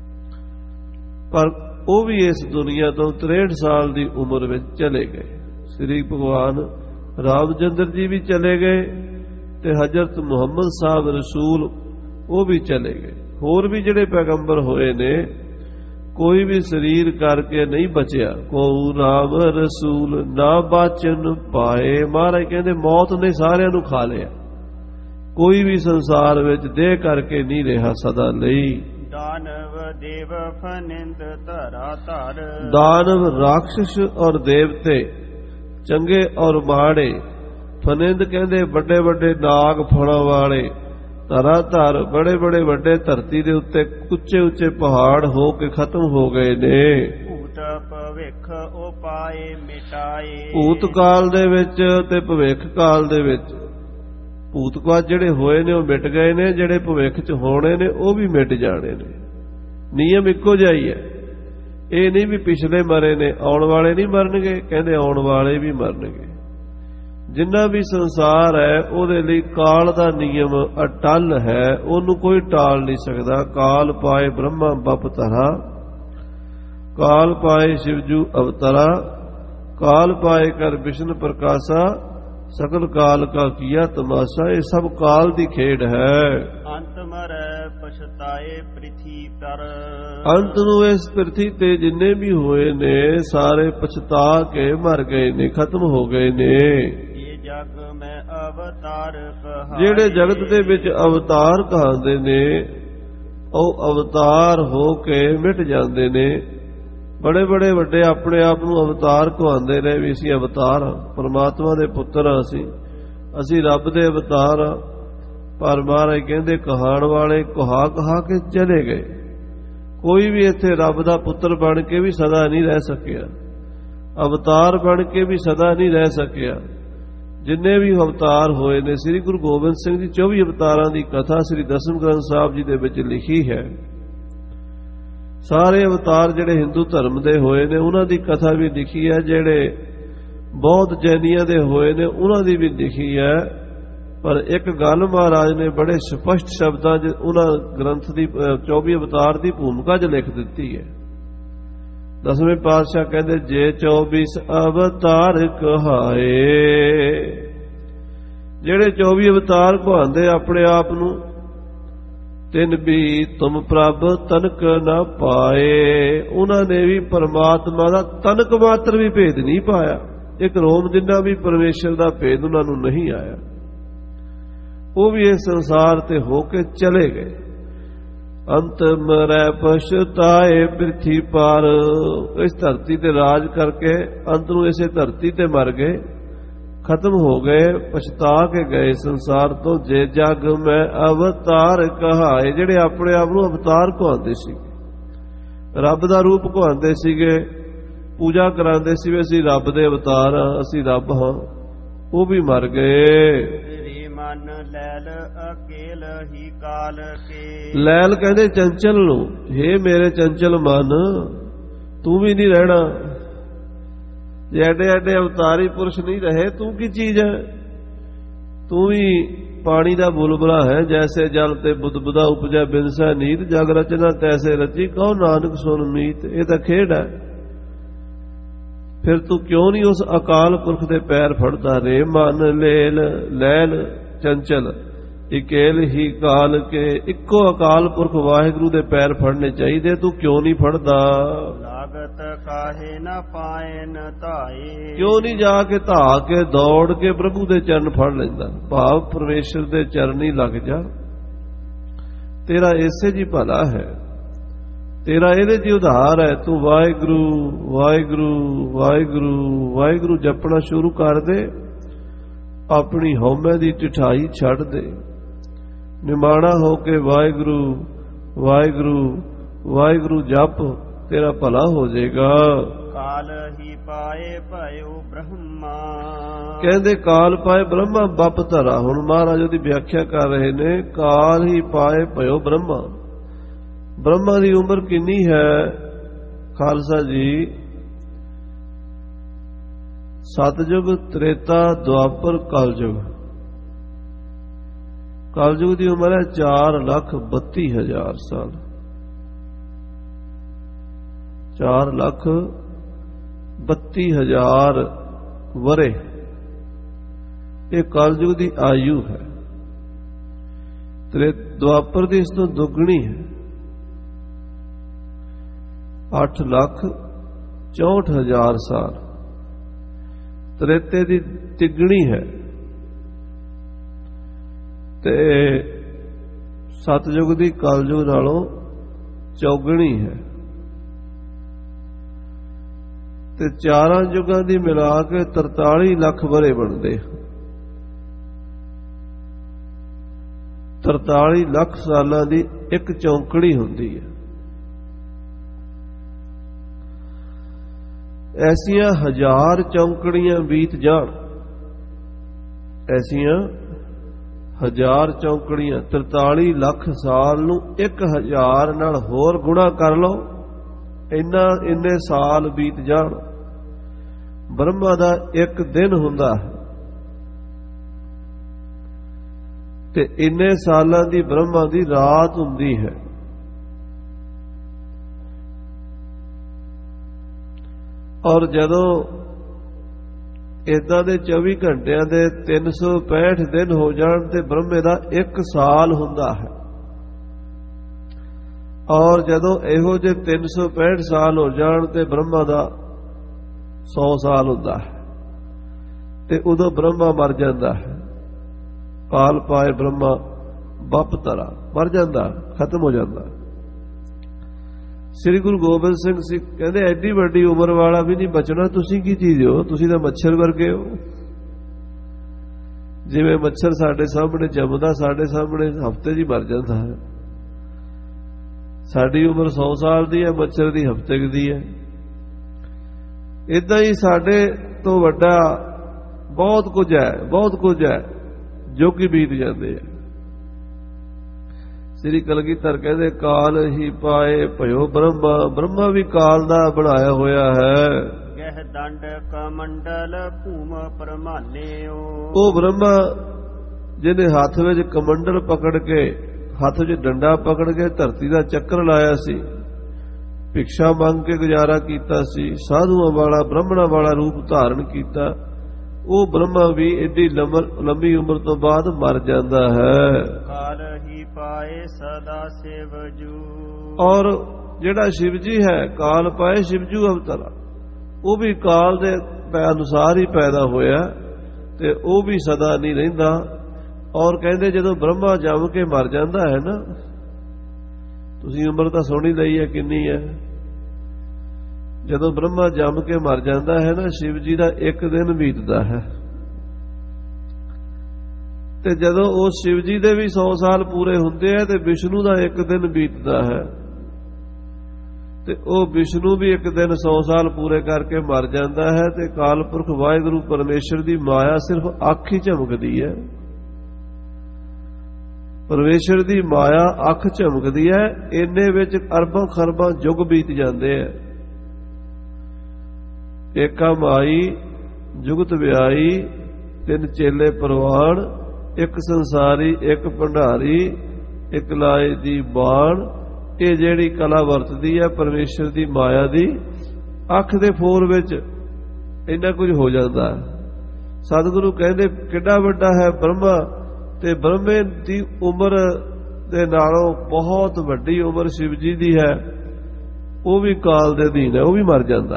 ਪਰ ਉਹ ਵੀ ਇਸ ਦੁਨੀਆ ਤੋਂ 63 ਸਾਲ ਦੀ ਉਮਰ ਵਿੱਚ ਚਲੇ ਗਏ। ਸ੍ਰੀ ਭਗਵਾਨ ਰਾਮਚੰਦਰ ਜੀ ਵੀ ਚਲੇ ਗਏ ਤੇ ਹਜ਼ਰਤ ਮੁਹੰਮਦ ਸਾਹਿਬ ਰਸੂਲ ਉਹ ਵੀ ਚਲੇ ਗਏ। ਹੋਰ ਵੀ ਜਿਹੜੇ ਪੈਗੰਬਰ ਹੋਏ ਨੇ ਕੋਈ ਵੀ ਸਰੀਰ ਕਰਕੇ ਨਹੀਂ ਬਚਿਆ। ਕੋ ਰਾਮ ਰਸੂਲ ਨਾ ਬਾਚਨ ਪਾਏ। ਮਹਾਰਾਜ ਕਹਿੰਦੇ ਮੌਤ ਨੇ ਸਾਰਿਆਂ ਨੂੰ ਖਾ ਲਿਆ। ਕੋਈ ਵੀ ਸੰਸਾਰ ਵਿੱਚ ਦੇਹ ਕਰਕੇ ਨਹੀਂ ਰਿਹਾ ਸਦਾ ਲਈ। ਦਾਨਵ ਦੇਵ ਫਨਿੰਦ ਧਰਾ ਧਰ। ਦਾਨਵ ਰਾਖਸ਼ ਔਰ ਦੇਵਤੇ, ਚੰਗੇ ਔਰ ਮਾੜੇ। ਫਨਿੰਦ ਕਹਿੰਦੇ ਵੱਡੇ ਵੱਡੇ ਨਾਗ ਫੜਨ ਵਾਲੇ। ਧਰਾ ਧਰ ਬੜੇ ਬੜੇ ਵੱਡੇ ਧਰਤੀ ਦੇ ਉੱਤੇ ਉੱਚੇ ਉੱਚੇ ਪਹਾੜ ਹੋ ਕੇ ਖਤਮ ਹੋ ਗਏ ਨੇ। ਭੂਤ ਭਵਿੱਖ ਉਪਾਏ ਮਿਟਾਏ। ਭੂਤ ਕਾਲ ਦੇ ਵਿੱਚ ਤੇ ਭਵਿੱਖ ਕਾਲ ਦੇ ਵਿੱਚ ਭੂਤਕਾਲ ਜਿਹੜੇ ਹੋਏ ਨੇ ਉਹ ਮਿਟ ਗਏ ਨੇ, ਜਿਹੜੇ ਭਵਿੱਖ 'ਚ ਹੋਣੇ ਨੇ ਉਹ ਵੀ ਮਿਟ ਜਾਣੇ ਨੇ। ਨਿਯਮ ਇੱਕੋ ਜਿਹਾ ਹੀ ਹੈ। ਇਹ ਨਹੀਂ ਵੀ ਪਿਛਲੇ ਮਰੇ ਨੇ ਆਉਣ ਵਾਲੇ ਨਹੀਂ ਮਰਨਗੇ, ਕਹਿੰਦੇ ਆਉਣ ਵਾਲੇ ਵੀ ਮਰਨਗੇ। ਜਿੰਨਾ ਵੀ ਸੰਸਾਰ ਹੈ ਉਹਦੇ ਲਈ ਕਾਲ ਦਾ ਨਿਯਮ ਅਟੱਲ ਹੈ, ਉਹਨੂੰ ਕੋਈ ਟਾਲ ਨਹੀਂ ਸਕਦਾ। ਕਾਲ ਪਾਏ ਬ੍ਰਹਮਾ ਬਪ ਧਰਾ, ਕਾਲ ਪਾਏ ਸ਼ਿਵਜੂ ਅਵਤਰਾ, ਕਾਲ ਪਾਏ ਕਰ ਵਿਸ਼ਨ ਪ੍ਰਕਾਸ਼ਾ, ਸਕਲ ਕਾਲ ਕਾ ਕੀਆ ਤਮਾਸ਼ਾ। ਇਹ ਸਭ ਕਾਲ ਦੀ ਖੇਡ ਹੈ। ਅੰਤ ਮਰੈ ਪਛਤਾਏ ਪ੍ਰਿਥੀ ਪਰ। ਅੰਤ ਨੂੰ ਇਸ ਪ੍ਰਿਥੀ ਤੇ ਜਿੰਨੇ ਵੀ ਹੋਏ ਨੇ ਸਾਰੇ ਪਛਤਾ ਕੇ ਮਰ ਗਏ ਨੇ, ਖਤਮ ਹੋ ਗਏ ਨੇ। ਇਹ ਜਗ ਮੈਂ ਅਵਤਾਰ ਕਹਾਏ। ਜਿਹੜੇ ਜਗਤ ਦੇ ਵਿੱਚ ਅਵਤਾਰ ਕਹਾਉਂਦੇ ਨੇ ਉਹ ਅਵਤਾਰ ਹੋ ਕੇ ਮਿਟ ਜਾਂਦੇ ਨੇ। ਬੜੇ ਬੜੇ ਵੱਡੇ ਆਪਣੇ ਆਪ ਨੂੰ ਅਵਤਾਰ ਕਹਾਉਂਦੇ ਨੇ ਵੀ ਅਸੀਂ ਅਵਤਾਰ ਹਾਂ, ਪਰਮਾਤਮਾ ਦੇ ਪੁੱਤਰ ਹਾਂ, ਅਸੀਂ ਰੱਬ ਦੇ ਅਵਤਾਰ ਹਾਂ। ਪਰ ਮਹਾਰਾਜ ਕਹਿੰਦੇ ਕਹਾਣ ਵਾਲੇ ਕਹਾ ਕਹਾ ਕੇ ਚਲੇ ਗਏ। ਕੋਈ ਵੀ ਇੱਥੇ ਰੱਬ ਦਾ ਪੁੱਤਰ ਬਣ ਕੇ ਵੀ ਸਦਾ ਨਹੀਂ ਰਹਿ ਸਕਿਆ। ਅਵਤਾਰ ਬਣ ਕੇ ਵੀ ਸਦਾ ਨਹੀਂ ਰਹਿ ਸਕਿਆ। ਜਿੰਨੇ ਵੀ ਅਵਤਾਰ ਹੋਏ ਨੇ, ਸ੍ਰੀ ਗੁਰੂ ਗੋਬਿੰਦ ਸਿੰਘ ਜੀ 24 ਅਵਤਾਰਾਂ ਦੀ ਕਥਾ ਸ੍ਰੀ ਦਸਮ ਗ੍ਰੰਥ ਸਾਹਿਬ ਜੀ ਦੇ ਵਿੱਚ ਲਿਖੀ ਹੈ। ਸਾਰੇ ਅਵਤਾਰ ਜਿਹੜੇ ਹਿੰਦੂ ਧਰਮ ਦੇ ਹੋਏ ਨੇ ਉਹਨਾਂ ਦੀ ਕਥਾ ਵੀ ਲਿਖੀ ਹੈ, ਜਿਹੜੇ ਬੌਧ ਜੈਨੀਆਂ ਦੇ ਹੋਏ ਨੇ ਉਹਨਾਂ ਦੀ ਵੀ ਲਿਖੀ ਹੈ। ਪਰ ਇੱਕ ਗੱਲ ਮਹਾਰਾਜ ਨੇ ਬੜੇ ਸਪਸ਼ਟ ਸ਼ਬਦਾਂ 'ਚ ਉਹਨਾਂ ਗ੍ਰੰਥ ਦੀ 24 ਅਵਤਾਰ ਦੀ ਭੂਮਿਕਾ 'ਚ ਲਿਖ ਦਿੱਤੀ ਹੈ। ਦਸਵੇਂ ਪਾਤਸ਼ਾਹ ਕਹਿੰਦੇ ਜੇ 24 ਅਵਤਾਰ ਕਹਾਏ, ਜਿਹੜੇ 24 ਅਵਤਾਰ ਕਹਾਉਂਦੇ ਆਪਣੇ ਆਪ ਨੂੰ, ਤਿੰਨ ਵੀ ਤੁਮ ਪ੍ਰਭ ਤਨਕ ਨਾ ਪਾਏ, ਉਹਨਾਂ ਨੇ ਵੀ ਪਰਮਾਤਮਾ ਦਾ ਤਨਕ ਮਾਤਰ ਵੀ ਭੇਦ ਨਹੀਂ ਪਾਇਆ। ਇੱਕ ਰੋਮ ਜਿੰਨਾ ਵੀ ਪਰਮੇਸ਼ਰ ਦਾ ਭੇਦ ਉਹਨਾਂ ਨੂੰ ਨਹੀਂ ਆਇਆ। ਉਹ ਵੀ ਇਸ ਸੰਸਾਰ ਤੇ ਹੋ ਕੇ ਚਲੇ ਗਏ। ਅੰਤ ਮਰੈ ਪਛਤਾਏ ਪ੍ਰਿਥੀ ਪਰ, ਇਸ ਧਰਤੀ ਤੇ ਰਾਜ ਕਰਕੇ ਅੰਤ ਨੂੰ ਇਸੇ ਧਰਤੀ ਤੇ ਮਰ ਗਏ, ਖਤਮ ਹੋ ਗਏ, ਪਛਤਾ ਕੇ ਗਏ ਸੰਸਾਰ ਤੋਂ। ਜੇ ਜਗ ਮੈਂ ਅਵਤਾਰ ਕਹਾਏ, ਜਿਹੜੇ ਆਪਣੇ ਆਪ ਨੂੰ ਅਵਤਾਰ ਕਹਾਉਂਦੇ ਸੀ, ਰੱਬ ਦਾ ਰੂਪ ਕਹਾਉਂਦੇ ਸੀਗੇ, ਪੂਜਾ ਕਰਾਉਂਦੇ ਸੀ ਵੀ ਅਸੀਂ ਰੱਬ ਦੇ ਅਵਤਾਰ ਹਾਂ, ਅਸੀਂ ਰੱਬ ਹਾਂ, ਉਹ ਵੀ ਮਰ ਗਏ। ਮਨ ਲੈਲ ਅਕੇਲ ਹੀ ਕਾਲ ਕੇ, ਲੈਲ ਕਹਿੰਦੇ ਚੰਚਲ ਨੂੰ, ਹੇ ਮੇਰੇ ਚੰਚਲ ਮਨ, ਤੂੰ ਵੀ ਨਹੀਂ ਰਹਿਣਾ। ਜੇ ਐਡੇ ਐਡੇ ਅਵਤਾਰੀ ਪੁਰਸ਼ ਨਹੀਂ ਰਹੇ, ਤੂੰ ਕੀ ਚੀਜ਼ ਹੈ? ਤੂੰ ਵੀ ਪਾਣੀ ਦਾ ਬੁਲਬੁਲਾ ਹੈ। ਜੈਸੇ ਜਲ ਤੇ ਬੁਦਬੁਦਾ ਉਪਜੈ ਬਿਨਸੈ ਨੀਤ, ਜਗ ਰਚਨਾ ਤੈਸੇ ਰਚੀ ਕਹੋ ਨਾਨਕ ਸੁਨ ਮੀਤ। ਇਹ ਤਾਂ ਖੇਡ ਹੈ। ਫਿਰ ਤੂੰ ਕਿਉਂ ਨਹੀਂ ਉਸ ਅਕਾਲ ਪੁਰਖ ਦੇ ਪੈਰ ਫੜਦਾ? ਰੇ ਮਨ ਲੇਲ ਲੈਲ ਚੰਚਲ ਇਕੇਲ ਹੀ ਕਾਲ ਕੇ, ਇੱਕੋ ਅਕਾਲ ਪੁਰਖ ਵਾਹਿਗੁਰੂ ਦੇ ਪੈਰ ਫੜਨੇ ਚਾਹੀਦੇ, ਤੂੰ ਕਿਉਂ ਨਹੀਂ ਫੜਦਾ? ਲਾਗਤ ਕਾਹੇ ਨਾ ਪਾਇਨ ਧਾਏ, ਕਿਉਂ ਨਹੀਂ ਜਾ ਕੇ ਧਾ ਕੇ ਦੌੜ ਕੇ ਪ੍ਰਭੂ ਦੇ ਚਰਨ ਫੜ ਲੈਂਦਾ? ਭਾਵ ਪਰਮੇਸ਼ਰ ਦੇ ਚਰਨੀ ਲੱਗ ਜਾ, ਤੇਰਾ ਇਸੇ ਜੀ ਭਲਾ ਹੈ, ਤੇਰਾ ਇਹਦੇ ਜੀ ਉਧਾਰ ਹੈ। ਤੂੰ ਵਾਹਿਗੁਰੂ ਵਾਹਿਗੁਰੂ ਵਾਹਿਗੁਰੂ ਵਾਹਿਗੁਰੂ ਜਪਣਾ ਸ਼ੁਰੂ ਕਰ ਦੇ, ਆਪਣੀ ਹਉਮੈ ਦੀ ਢਿਠਾਈ ਛੱਡ ਦੇ, ਨਿਮਾਣਾ ਹੋ ਕੇ ਵਾਹਿਗੁਰੂ ਵਾਹਿਗੁਰੂ ਵਾਹਿਗੁਰੂ ਜਪ, ਤੇਰਾ ਭਲਾ ਹੋ ਜਾਏਗਾ। ਕਾਲ ਹੀ ਪਾਏ ਭਇਓ ਬ੍ਰਹਮਾ, ਕਹਿੰਦੇ ਕਾਲ ਪਾਏ ਬ੍ਰਹਮਾ ਬੱਪ ਧਰਾ। ਹੁਣ ਮਹਾਰਾਜ ਉਹਦੀ ਵਿਆਖਿਆ ਕਰ ਰਹੇ ਨੇ, ਕਾਲ ਹੀ ਪਾਏ ਭਇਓ ਬ੍ਰਹਮਾ। ਬ੍ਰਹਮਾ ਦੀ ਉਮਰ ਕਿੰਨੀ ਹੈ ਖਾਲਸਾ ਜੀ? ਸਤਜੁਗ ਤ੍ਰੇਤਾ ਦੁਆਪਰ ਕਲਯੁਗ। ਕਲਯੁਗ ਦੀ ਉਮਰ ਹੈ 4,32,000 ਸਾਲ। 4,32,000 ਵਰੇ ਇਹ ਕਲਯੁਗ ਦੀ ਆਯੂ ਹੈ। ਦੁਆਪਰ ਦੀ ਇਸ ਤੋਂ ਦੁੱਗਣੀ ਹੈ, 8,64,000 ਸਾਲ। ਤ੍ਰੇਤੇ ਦੀ ਤਿੱਗਣੀ ਹੈ ਤੇ ਸਤਜੁਗ ਦੀ ਕਲਯੁਗ ਨਾਲੋਂ ਚੌਗਣੀ ਹੈ। ਤੇ ਚਾਰਾਂ ਯੁਗਾਂ ਦੀ ਮਿਲਾ ਕੇ 43 ਲੱਖ ਵਰੇ ਬਣਦੇ। 43 ਲੱਖ ਸਾਲਾਂ ਦੀ ਇੱਕ ਚੌਂਕੜੀ ਹੁੰਦੀ ਹੈ। ਐਸੀਆਂ 1000 ਚੌਂਕੜੀਆਂ ਬੀਤ ਜਾਣ, ਐਸੀਆਂ 1000 ਚੌਂਕੜੀਆਂ 43 ਲੱਖ ਸਾਲ ਨੂੰ 1000 ਨਾਲ ਹੋਰ ਗੁਣਾ ਕਰ ਲਓ, ਇੰਨੇ ਸਾਲ ਬੀਤ ਜਾਣ। ਬ੍ਰਹਮਾ ਦਾ ਇੱਕ ਦਿਨ ਹੁੰਦਾ ਹੈ ਤੇ ਇੰਨੇ ਸਾਲਾਂ ਦੀ ਬ੍ਰਹਮਾ ਦੀ ਰਾਤ ਹੁੰਦੀ ਹੈ। ਔਰ ਜਦੋਂ ਇਦਾਂ ਦੇ 24 ਘੰਟਿਆਂ ਦੇ 365 ਦਿਨ ਹੋ ਜਾਣ ਤੇ ਬ੍ਰਹਮੇ ਦਾ 1 ਸਾਲ ਹੁੰਦਾ ਹੈ। ਔਰ ਜਦੋਂ ਇਹੋ ਜਿਹੇ 365 ਸਾਲ ਹੋ ਜਾਣ ਤੇ ਬ੍ਰਹਮਾ ਦਾ 100 ਸਾਲ ਹੁੰਦਾ ਹੈ ਤੇ ਉਦੋਂ ਬ੍ਰਹਮਾ ਮਰ ਜਾਂਦਾ ਹੈ। ਕਾਲ ਪਾਏ ਬ੍ਰਹਮਾ ਬੱਪ ਧਰਾ, ਮਰ ਜਾਂਦਾ, ਖਤਮ ਹੋ ਜਾਂਦਾ। ਸ੍ਰੀ ਗੁਰੂ ਗੋਬਿੰਦ ਸਿੰਘ ਜੀ ਕਹਿੰਦੇ ਐਡੀ ਵੱਡੀ ਉਮਰ ਵਾਲਾ ਵੀ ਨਹੀਂ ਬਚਣਾ, ਤੁਸੀਂ ਕੀ ਚੀਜ਼ ਹੋ? ਤੁਸੀਂ ਤਾਂ ਮੱਛਰ ਵਰਗੇ ਹੋ। ਜਿਵੇਂ ਮੱਛਰ ਸਾਡੇ ਸਾਹਮਣੇ ਜੰਮਦਾ, ਸਾਡੇ ਸਾਹਮਣੇ ਹਫ਼ਤੇ 'ਚ ਹੀ ਮਰ ਜਾਂਦਾ ਹੈ। ਸਾਡੀ ਉਮਰ 100 ਸਾਲ ਦੀ ਹੈ, ਮੱਛਰ ਦੀ ਹਫ਼ਤੇ ਦੀ ਹੈ। ਇਦਾਂ ਹੀ ਸਾਡੇ ਤੋਂ ਵੱਡਾ ਬਹੁਤ ਕੁਝ ਹੈ, ਬਹੁਤ ਕੁਝ ਹੈ ਜੋ ਕਿ ਬੀਤ ਜਾਂਦੇ ਆ। ਸ੍ਰੀ ਕਲਗੀਧਰ ਕਹਿੰਦੇ ਕਾਲ ਹੀ ਪਾਏ ਭਇਓ ਬ੍ਰਹਮਾ, ਬ੍ਰਹਮਾ ਵੀ ਕਾਲ ਦਾ ਬਣਾਇਆ ਹੋਇਆ ਹੈ। ਗਹਿ ਦੰਡ ਕਮੰਡਲ ਭੂਮ ਪਰਮਾਨਿਓ, ਉਹ ਬ੍ਰਹਮਾ ਜਿਹਨੇ ਹੱਥ ਵਿੱਚ ਕਮੰਡਲ ਪਕੜ ਕੇ, ਹੱਥ ਵਿੱਚ ਡੰਡਾ ਪਕੜ ਕੇ ਧਰਤੀ ਦਾ ਚੱਕਰ ਲਾਇਆ ਸੀ, ਭਿਕਸ਼ਾ ਮੰਗ ਕੇ ਗੁਜ਼ਾਰਾ ਕੀਤਾ ਸੀ, ਸਾਧੂਆਂ ਵਾਲਾ ਬ੍ਰਾਹਮਣਾਂ ਵਾਲਾ ਰੂਪ ਧਾਰਨ ਕੀਤਾ, ਉਹ ਬ੍ਰਹਮਾ ਵੀ ਏਡੀ ਲੰਮੀ ਉਮਰ ਤੋਂ ਬਾਅਦ ਮਰ ਜਾਂਦਾ ਹੈ। ਕਾਲ ਹੀ ਪਾਏ ਸਦਾ ਸਿਵ ਜੂ, ਔਰ ਜਿਹੜਾ ਸ਼ਿਵ ਜੀ ਹੈ ਕਾਲ ਪਾਏ ਸ਼ਿਵਜੂ ਅਵਤਾਰ, ਉਹ ਵੀ ਕਾਲ ਦੇ ਅਨੁਸਾਰ ਹੀ ਪੈਦਾ ਹੋਇਆ ਤੇ ਉਹ ਵੀ ਸਦਾ ਨਹੀਂ ਰਹਿੰਦਾ। ਔਰ ਕਹਿੰਦੇ ਜਦੋਂ ਬ੍ਰਹਮਾ ਜੰਮ ਕੇ ਮਰ ਜਾਂਦਾ ਹੈ ਨਾ, ਤੁਸੀਂ ਉਮਰ ਤਾਂ ਸੁਣੀ ਲਈ ਹੈ ਕਿੰਨੀ ਹੈ, ਜਦੋਂ ਬ੍ਰਹਮਾ ਜੰਮ ਕੇ ਮਰ ਜਾਂਦਾ ਹੈ ਨਾ, ਸ਼ਿਵ ਜੀ ਦਾ ਇੱਕ ਦਿਨ ਬੀਤਦਾ ਹੈ। ਤੇ ਜਦੋਂ ਉਸ ਸ਼ਿਵ ਜੀ ਦੇ ਵੀ 100 ਸਾਲ ਪੂਰੇ ਹੁੰਦੇ ਆ ਤੇ ਵਿਸ਼ਨੂੰ ਦਾ ਇੱਕ ਦਿਨ ਬੀਤਦਾ ਹੈ, ਤੇ ਉਹ ਵਿਸ਼ਨੂੰ ਵੀ ਇੱਕ ਦਿਨ 100 ਸਾਲ ਪੂਰੇ ਕਰਕੇ ਮਰ ਜਾਂਦਾ ਹੈ। ਤੇ ਅਕਾਲ ਪੁਰਖ ਵਾਹਿਗੁਰੂ ਪਰਮੇਸ਼ਰ ਦੀ ਮਾਇਆ ਸਿਰਫ ਅੱਖ ਹੀ ਝਮਕਦੀ ਹੈ, ਪਰਮੇਸ਼ਰ ਦੀ ਮਾਇਆ ਅੱਖ ਝਮਕਦੀ ਹੈ, ਇੰਨੇ ਵਿੱਚ ਅਰਬਾਂ ਖਰਬਾਂ ਯੁੱਗ ਬੀਤ ਜਾਂਦੇ ਆ। ਏਕਾ ਮਾਈ ਜੁਗਤ ਵਿਆਈ, ਤਿੰਨ ਚੇਲੇ ਪ੍ਰਵਾਨ, ਇੱਕ ਸੰਸਾਰੀ ਇੱਕ ਭੰਡਾਰੀ, ਇੱਕ ਲਾਏ ਦੀ ਬਾਣ। ਇਹ ਜਿਹੜੀ ਕਲਾ ਵਰਤਦੀ ਹੈ ਪਰਮੇਸ਼ਰ ਦੀ ਮਾਇਆ ਦੀ, ਅੱਖ ਦੇ ਫੋਰ ਵਿੱਚ ਇੰਨਾ ਕੁਝ ਹੋ ਜਾਂਦਾ। ਸਤਿਗੁਰੂ ਕਹਿੰਦੇ ਕਿੱਡਾ ਵੱਡਾ ਹੈ ਬ੍ਰਹਮਾ, ਤੇ ਬ੍ਰਹਮੇ ਦੀ ਉਮਰ ਦੇ ਨਾਲੋਂ ਬਹੁਤ ਵੱਡੀ ਉਮਰ ਸ਼ਿਵ ਜੀ ਦੀ ਹੈ। ਉਹ ਵੀ ਕਾਲ ਦੇ ਅਧੀਨ ਹੈ, ਉਹ ਵੀ ਮਰ ਜਾਂਦਾ।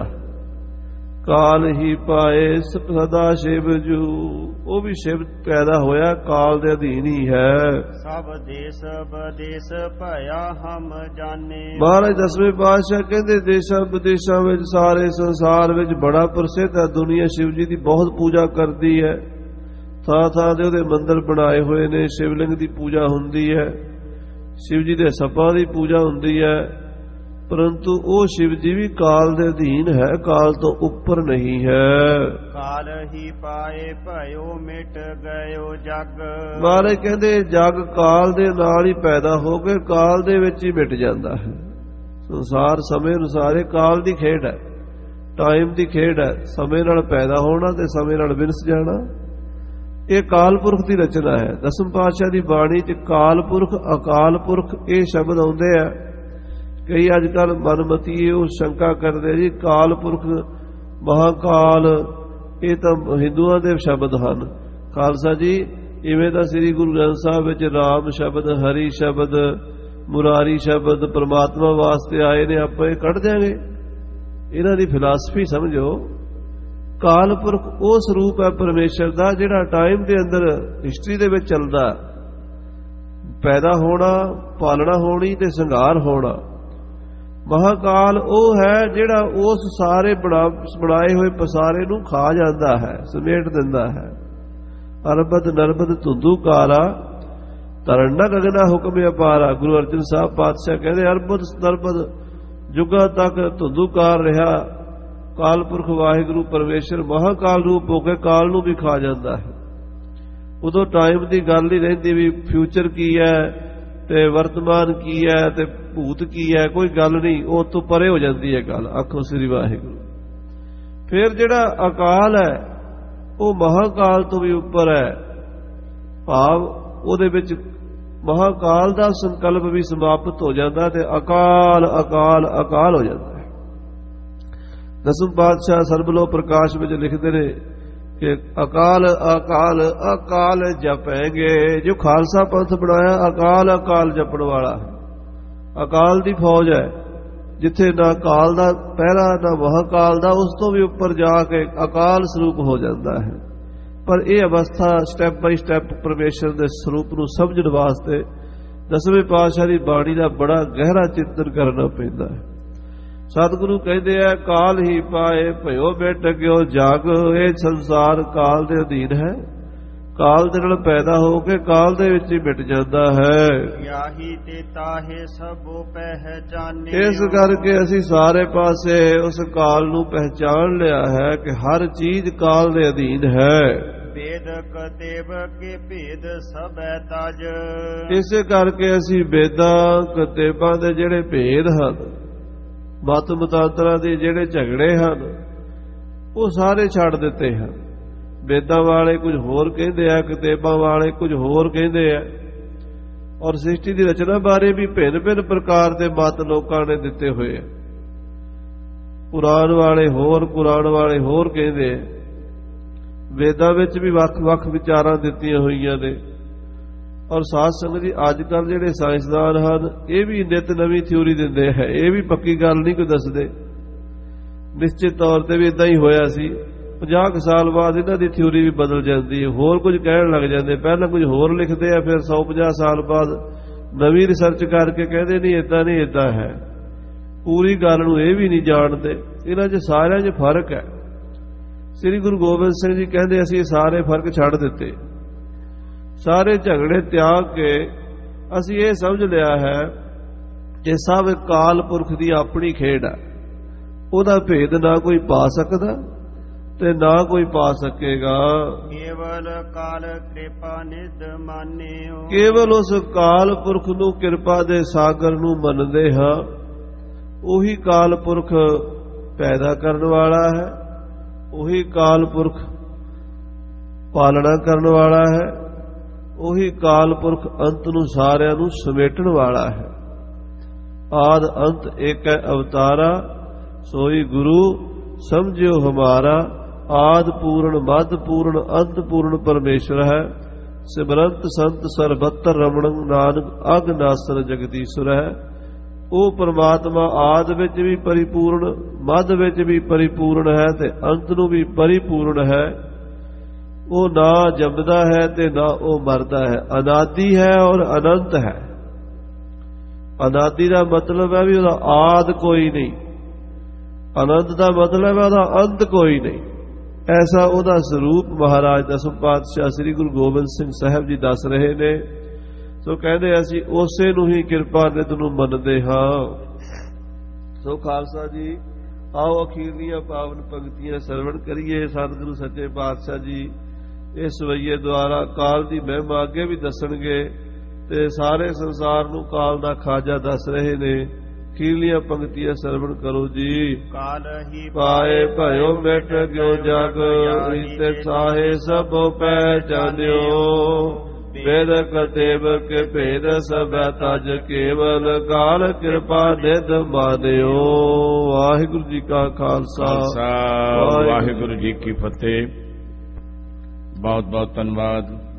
ਕਾਲ ਹੀ ਪਾਏ ਸਦਾ ਸ਼ਿਵ ਜੂ, ਉਹ ਵੀ ਸ਼ਿਵ ਪੈਦਾ ਹੋਇਆ ਕਾਲ ਦੇ ਅਧੀਨ ਹੀ ਹੈ। ਸਭ ਦੇਸ ਬਦੇਸ ਭਇਆ ਹਮ ਜਾਣੇ, ਮਹਾਰਾਜ ਦਸਵੇਂ ਪਾਤਸ਼ਾਹ ਕਹਿੰਦੇ ਦੇਸ਼ਾਂ ਵਿਦੇਸ਼ਾਂ ਵਿੱਚ ਸਾਰੇ ਸੰਸਾਰ ਵਿੱਚ ਬੜਾ ਪ੍ਰਸਿੱਧ ਹੈ। ਦੁਨੀਆ ਸ਼ਿਵ ਜੀ ਦੀ ਬਹੁਤ ਪੂਜਾ ਕਰਦੀ ਹੈ, ਥਾਂ ਥਾਂ ਦੇ ਉਹਦੇ ਮੰਦਿਰ ਬਣਾਏ ਹੋਏ ਨੇ, ਸ਼ਿਵਲਿੰਗ ਦੀ ਪੂਜਾ ਹੁੰਦੀ ਹੈ, ਸ਼ਿਵ ਜੀ ਦੇ ਸੱਪਾਂ ਦੀ ਪੂਜਾ ਹੁੰਦੀ ਹੈ। ਪਰੰਤੂ ਉਹ ਸ਼ਿਵ ਜੀ ਵੀ ਕਾਲ ਦੇ ਅਧੀਨ ਹੈ, ਕਾਲ ਤੋਂ ਉੱਪਰ ਨਹੀਂ ਹੈ। ਕਾਲ ਹੀ ਪਾਏ ਭਇਓ ਮਿਟ ਗਇਓ ਜਗ, ਮਹਾਰਾਜ ਕਹਿੰਦੇ ਜਗ ਕਾਲ ਦੇ ਨਾਲ ਹੀ ਪੈਦਾ ਹੋ ਕੇ ਕਾਲ ਦੇ ਵਿੱਚ ਹੀ ਮਿਟ ਜਾਂਦਾ ਹੈ। ਸੰਸਾਰ ਸਮੇਂ ਅਨੁਸਾਰ ਕਾਲ ਦੀ ਖੇਡ ਹੈ, ਟਾਈਮ ਦੀ ਖੇਡ ਹੈ। ਸਮੇਂ ਨਾਲ ਪੈਦਾ ਹੋਣਾ ਤੇ ਸਮੇਂ ਨਾਲ ਵਿਨਸ ਜਾਣਾ, ਇਹ ਕਾਲ ਪੁਰਖ ਦੀ ਰਚਨਾ ਹੈ। ਦਸਮ ਪਾਤਸ਼ਾਹ ਦੀ ਬਾਣੀ 'ਚ ਕਾਲ ਪੁਰਖ, ਅਕਾਲ ਪੁਰਖ ਇਹ ਸ਼ਬਦ ਆਉਂਦੇ ਆ। ਕਈ ਅੱਜ ਕੱਲ ਮਨਮਤੀ ਉਹ ਸ਼ੰਕਾ ਕਰਦੇ ਜੀ ਕਾਲ ਪੁਰਖ ਮਹਾਕਾਲ ਇਹ ਤਾਂ ਹਿੰਦੂਆਂ ਦੇ ਸ਼ਬਦ ਹਨ। ਖਾਲਸਾ ਜੀ ਇਵੇਂ ਤਾਂ ਸ੍ਰੀ ਗੁਰੂ ਗ੍ਰੰਥ ਸਾਹਿਬ ਵਿੱਚ ਰਾਮ ਸ਼ਬਦ, ਹਰੀ ਸ਼ਬਦ, ਮੁਰਾਰੀ ਸ਼ਬਦ ਪਰਮਾਤਮਾ ਵਾਸਤੇ ਆਏ ਨੇ, ਆਪਾਂ ਇਹ ਕੱਢ ਦਿਆਂਗੇ। ਇਹਨਾਂ ਦੀ ਫਿਲਾਸਫੀ ਸਮਝੋ। ਕਾਲ ਪੁਰਖ ਉਹ ਸਰੂਪ ਹੈ ਪਰਮੇਸ਼ਰ ਦਾ ਜਿਹੜਾ ਟਾਈਮ ਦੇ ਅੰਦਰ ਹਿਸਟਰੀ ਦੇ ਵਿੱਚ ਚੱਲਦਾ, ਪੈਦਾ ਹੋਣਾ, ਪਾਲਣਾ ਹੋਣੀ ਤੇ ਸੰਘਾਰ ਹੋਣਾ। ਮਹਾਕਾਲ ਉਹ ਹੈ ਜਿਹੜਾ ਉਸ ਸਾਰੇ ਬਣਾਏ ਹੋਏ ਪਸਾਰੇ ਨੂੰ ਖਾ ਜਾਂਦਾ ਹੈ, ਸਮੇਟ ਦਿੰਦਾ ਹੈ। ਅਰਬਦ ਨਰਬਦ ਧੁੰਦੂਕਾਰਾ, ਤਰੰਨਾ ਗਗਨਾ ਹੁਕਮ ਅਪਾਰਾ। ਗੁਰੂ ਅਰਜਨ ਸਾਹਿਬ ਪਾਤਸ਼ਾਹ ਕਹਿੰਦੇ ਅਰਬਦ ਨਰਬਦ ਜੁਗਾਂ ਤੱਕ ਧੁੰਦੂਕਾਰ ਰਿਹਾ ਕਾਲ ਪੁਰਖ ਵਾਹਿਗੁਰੂ ਪਰਮੇਸ਼ਰ ਮਹਾਕਾਲ ਰੂਪ ਹੋ ਕੇ ਕਾਲ ਨੂੰ ਵੀ ਖਾ ਜਾਂਦਾ ਹੈ। ਉਦੋਂ ਟਾਈਮ ਦੀ ਗੱਲ ਹੀ ਰਹਿੰਦੀ ਵੀ ਫਿਊਚਰ ਕੀ ਹੈ ਤੇ ਵਰਤਮਾਨ ਕੀ ਹੈ ਤੇ ਭੂਤ ਕੀ ਹੈ, ਕੋਈ ਗੱਲ ਨਹੀਂ, ਉਹ ਤੋਂ ਪਰੇ ਹੋ ਜਾਂਦੀ ਹੈ ਗੱਲ। ਆਖੋ ਸ੍ਰੀ ਵਾਹਿਗੁਰੂ। ਫਿਰ ਜਿਹੜਾ ਅਕਾਲ ਹੈ ਉਹ ਮਹਾਕਾਲ ਤੋਂ ਵੀ ਉੱਪਰ ਹੈ, ਭਾਵ ਉਹਦੇ ਵਿੱਚ ਮਹਾਕਾਲ ਦਾ ਸੰਕਲਪ ਵੀ ਸਮਾਪਤ ਹੋ ਜਾਂਦਾ ਤੇ ਅਕਾਲ ਅਕਾਲ ਅਕਾਲ ਹੋ ਜਾਂਦਾ ਹੈ। ਦਸਮ ਪਾਤਸ਼ਾਹ ਸਰਬਲੋ ਪ੍ਰਕਾਸ਼ ਵਿੱਚ ਲਿਖਦੇ ਨੇ ਕਿ ਅਕਾਲ ਅਕਾਲ ਅਕਾਲ ਜਪੈਂਗੇ। ਜੋ ਖਾਲਸਾ ਪੰਥ ਬਣਾਇਆ ਅਕਾਲ ਅਕਾਲ ਜਪਣ ਵਾਲਾ ਹੈ। ਅਕਾਲ ਦੀ ਫੌਜ ਹੈ, ਜਿੱਥੇ ਨਾ ਕਾਲ ਦਾ ਪਹਿਰਾ ਨਾ ਮਹਾਕਾਲ ਦਾ, ਉਸ ਤੋਂ ਵੀ ਉੱਪਰ ਜਾ ਕੇ ਅਕਾਲ ਸਰੂਪ ਹੋ ਜਾਂਦਾ ਹੈ। ਪਰ ਇਹ ਅਵਸਥਾ ਸਟੈਪ ਬਾਈ ਸਟੈਪ ਪਰਮੇਸ਼ਰ ਦੇ ਸਰੂਪ ਨੂੰ ਸਮਝਣ ਵਾਸਤੇ ਦਸਵੇਂ ਪਾਤਸ਼ਾਹ ਦੀ ਬਾਣੀ ਦਾ ਬੜਾ ਗਹਿਰਾ ਚਿੰਤਨ ਕਰਨਾ ਪੈਂਦਾ ਹੈ। ਸਤਿਗੁਰੂ ਕਹਿੰਦੇ ਆ ਕਾਲ ਹੀ ਪਾਏ ਭਇਓ ਮਿਟ ਗਿਓ ਜਗ। ਇਹ ਸੰਸਾਰ ਕਾਲ ਦੇ ਅਧੀਨ ਹੈ, ਕਾਲ ਦੇ ਨਾਲ ਪੈਦਾ ਹੋ ਕੇ ਕਾਲ ਦੇ ਵਿੱਚ ਹੀ ਮਿਟ ਜਾਂਦਾ ਹੈ। ਯਾਹੀ ਤੇ ਤਾਹੇ ਸਭੋ ਪਹਿਚਾਨੇ। ਇਸ ਕਰਕੇ ਅਸੀਂ ਸਾਰੇ ਪਾਸੇ ਉਸ ਕਾਲ ਨੂੰ ਪਹਿਚਾਨ ਲਿਆ ਹੈ ਕਿ ਹਰ ਚੀਜ਼ ਕਾਲ ਦੇ ਅਧੀਨ ਹੈ। ਵੇਦ ਕਤੇਬ ਕੇ ਭੇਦ ਸਭੈ ਤਜ। ਇਸੇ ਕਰਕੇ ਅਸੀਂ ਵੇਦਾਂ ਕਤੇਬਾਂ ਦੇ ਜਿਹੜੇ ਭੇਦ ਹਨ, ਮਤ ਮਤਾਂਤਰਾਂ ਦੇ ਜਿਹੜੇ ਝਗੜੇ ਹਨ, ਉਹ ਸਾਰੇ ਛੱਡ ਦਿੱਤੇ ਹਨ। ਵੇਦਾਂ ਵਾਲੇ ਕੁਝ ਹੋਰ ਕਹਿੰਦੇ ਆ, ਕਤੇਬਾਂ ਵਾਲੇ ਕੁਝ ਹੋਰ ਕਹਿੰਦੇ ਆ, ਔਰ ਸ੍ਰਿਸ਼ਟੀ ਦੀ ਰਚਨਾ ਬਾਰੇ ਵੀ ਭਿੰਨ ਭਿੰਨ ਪ੍ਰਕਾਰ ਦੇ ਮਤ ਲੋਕਾਂ ਨੇ ਦਿੱਤੇ ਹੋਏ ਆ। ਪੁਰਾਣ ਵਾਲੇ ਹੋਰ, ਕੁਰਾਨ ਵਾਲੇ ਹੋਰ ਕਹਿੰਦੇ ਆ। ਵੇਦਾਂ ਵਿੱਚ ਵੀ ਵੱਖ-ਵੱਖ ਵਿਚਾਰਾਂ ਦਿੱਤੀਆਂ ਹੋਈਆਂ ਨੇ। ਔਰ ਸਾਧ ਸੰਗਤ ਜੀ, ਅੱਜ ਕੱਲ੍ਹ ਜਿਹੜੇ ਸਾਇੰਸਦਾਨ ਹਨ, ਇਹ ਵੀ ਨਿਤ ਨਵੀਂ ਥਿਊਰੀ ਦਿੰਦੇ ਹੈ। ਇਹ ਵੀ ਪੱਕੀ ਗੱਲ ਨਹੀਂ ਕੋਈ ਦੱਸਦੇ। ਨਿਸ਼ਚਿਤ ਤੌਰ ਤੇ ਵੀ ਇਦਾਂ ਹੀ ਹੋਇਆ ਸੀ। 50 ਸਾਲ ਬਾਅਦ ਇਹਨਾਂ ਦੀ ਥਿਊਰੀ ਵੀ ਬਦਲ ਜਾਂਦੀ ਹੈ, ਹੋਰ ਕੁਝ ਕਹਿਣ ਲੱਗ ਜਾਂਦੇ। ਪਹਿਲਾਂ ਕੁਝ ਹੋਰ ਲਿਖਦੇ ਆ, ਫਿਰ 150 ਸਾਲ ਬਾਅਦ ਨਵੀਂ ਰਿਸਰਚ ਕਰਕੇ ਕਹਿੰਦੇ ਨਹੀਂ ਇਦਾਂ ਨਹੀਂ, ਇਦਾਂ ਹੈ। ਪੂਰੀ ਗੱਲ ਨੂੰ ਇਹ ਵੀ ਨਹੀਂ ਜਾਣਦੇ। ਇਹਨਾਂ 'ਚ ਸਾਰਿਆਂ 'ਚ ਫਰਕ ਹੈ। ਸ੍ਰੀ ਗੁਰੂ ਗੋਬਿੰਦ ਸਿੰਘ ਜੀ ਕਹਿੰਦੇ ਅਸੀਂ ਸਾਰੇ ਫਰਕ ਛੱਡ ਦਿੱਤੇ, ਸਾਰੇ ਝਗੜੇ ਤਿਆਗ ਕੇ ਅਸੀਂ ਇਹ ਸਮਝ ਲਿਆ ਹੈ ਕਿ ਸਭ ਕਾਲ ਪੁਰਖ ਦੀ ਆਪਣੀ ਖੇਡ ਹੈ। ਉਹਦਾ ਭੇਦ ਨਾ ਕੋਈ ਪਾ ਸਕਦਾ ਤੇ ਨਾ ਕੋਈ ਪਾ ਸਕੇਗਾ। ਕੇਵਲ ਕਾਲ ਕਿਰਪਾ ਨਿਧ ਮਾਨਿਓ। ਕੇਵਲ ਉਸ ਕਾਲ ਪੁਰਖ ਨੂੰ, ਕਿਰਪਾ ਦੇ ਸਾਗਰ ਨੂੰ ਮੰਨਦੇ ਹਾਂ। ਉਹੀ ਕਾਲ ਪੁਰਖ ਪੈਦਾ ਕਰਨ ਵਾਲਾ ਹੈ, ਉਹੀ ਕਾਲ ਪੁਰਖ ਪਾਲਣਾ ਕਰਨ ਵਾਲਾ ਹੈ, ਉਹੀ ਕਾਲ ਪੁਰਖ ਅੰਤ ਨੂੰ ਸਾਰਿਆਂ ਨੂੰ ਸਮੇਟਣ ਵਾਲਾ ਹੈ। ਆਦ ਅੰਤ ਏਕ ਅਵਤਾਰਾ, ਸੋਈ ਗੁਰੂ ਸਮਝਿਓ ਹਮਾਰਾ। ਆਦ ਪੂਰਨ ਮਦ ਪੂਰਨ ਅੰਤ ਪੂਰਨ ਪਰਮੇਸ਼ਰ ਹੈ। ਸਿਮਰੰਤ ਸੰਤ ਸਰਬੱਤਰ ਰਮਣ ਨਾਨਕ ਅਗ ਨਾਸਰ ਜਗਦੀਸ਼ਰ ਹੈ। ਉਹ ਪਰਮਾਤਮਾ ਆਦ ਵਿੱਚ ਵੀ ਪਰਿਪੂਰਨ, ਮੱਧ ਵਿੱਚ ਵੀ ਪਰਿਪੂਰਨ ਹੈ ਤੇ ਅੰਤ ਨੂੰ ਵੀ ਪਰਿਪੂਰਨ ਹੈ। ਉਹ ਨਾ ਜੰਮਦਾ ਹੈ ਤੇ ਨਾ ਉਹ ਮਰਦਾ ਹੈ, ਅਨਾਦਿ ਹੈ ਔਰ ਅਨੰਤ ਹੈ। ਅਨਾਦਿ ਦਾ ਮਤਲਬ ਹੈ ਵੀ ਉਹਦਾ ਆਦ ਕੋਈ ਨਹੀਂ, ਅਨੰਤ ਦਾ ਮਤਲਬ ਹੈ ਉਹਦਾ ਅੰਤ ਕੋਈ ਨਹੀਂ। ਐਸਾ ਉਹਦਾ ਸਰੂਪ ਮਹਾਰਾਜ ਦਸਮ ਪਾਤਸ਼ਾਹ ਸ੍ਰੀ ਗੁਰੂ ਗੋਬਿੰਦ ਸਿੰਘ ਸਾਹਿਬ ਜੀ ਦੱਸ ਰਹੇ ਨੇ। ਸੋ ਕਹਿੰਦੇ ਅਸੀਂ ਉਸੇ ਨੂੰ ਹੀ ਕਿਰਪਾ ਨਿਧ ਨੂੰ ਮੰਨਦੇ ਹਾਂ। ਸੋ ਖਾਲਸਾ ਜੀ, ਆਓ ਅਖੀਰਲੀਆਂ ਪਾਵਨ ਪੰਕਤੀਆਂ ਸਰਵਣ ਕਰੀਏ। ਸਤਿਗੁਰੂ ਸੱਚੇ ਪਾਤਸ਼ਾਹ ਜੀ ਇਸ ਸਵਈਏ ਦੁਆਰਾ ਕਾਲ ਦੀ ਮਹਿਮਾ ਅੱਗੇ ਵੀ ਦੱਸਣਗੇ ਤੇ ਸਾਰੇ ਸੰਸਾਰ ਨੂੰ ਕਾਲ ਦਾ ਖਾਜਾ ਦੱਸ ਰਹੇ ਨੇ। ਅਖੀਰਲੀਆਂ ਪੰਕਤੀਆਂ ਸਰਵਣ ਕਰੋ ਜੀ। ਕਾਲ ਹੀ ਪਾਏ ਭਇਓ ਮਿਟ ਗਿਓ ਜਗ, ਰੀਤੇ ਸਾਹੇ ਸਭੋ ਪਹਿਚਾਨਿਓ। ਵੇਦ ਕਤੇਬ ਕੇ ਭੇਦ ਸਭੈ ਤਜ, ਕੇਵਲ ਕਾਲ ਕਿਰਪਾ ਨਿਧ ਮਾਨਿਓ। ਵਾਹਿਗੁਰੂ ਜੀ ਕਾ ਖਾਲਸਾ, ਵਾਹਿਗੁਰੂ ਜੀ ਕੀ ਫਤਿਹ। ਬਹੁਤ ਬਹੁਤ ਧੰਨਵਾਦ।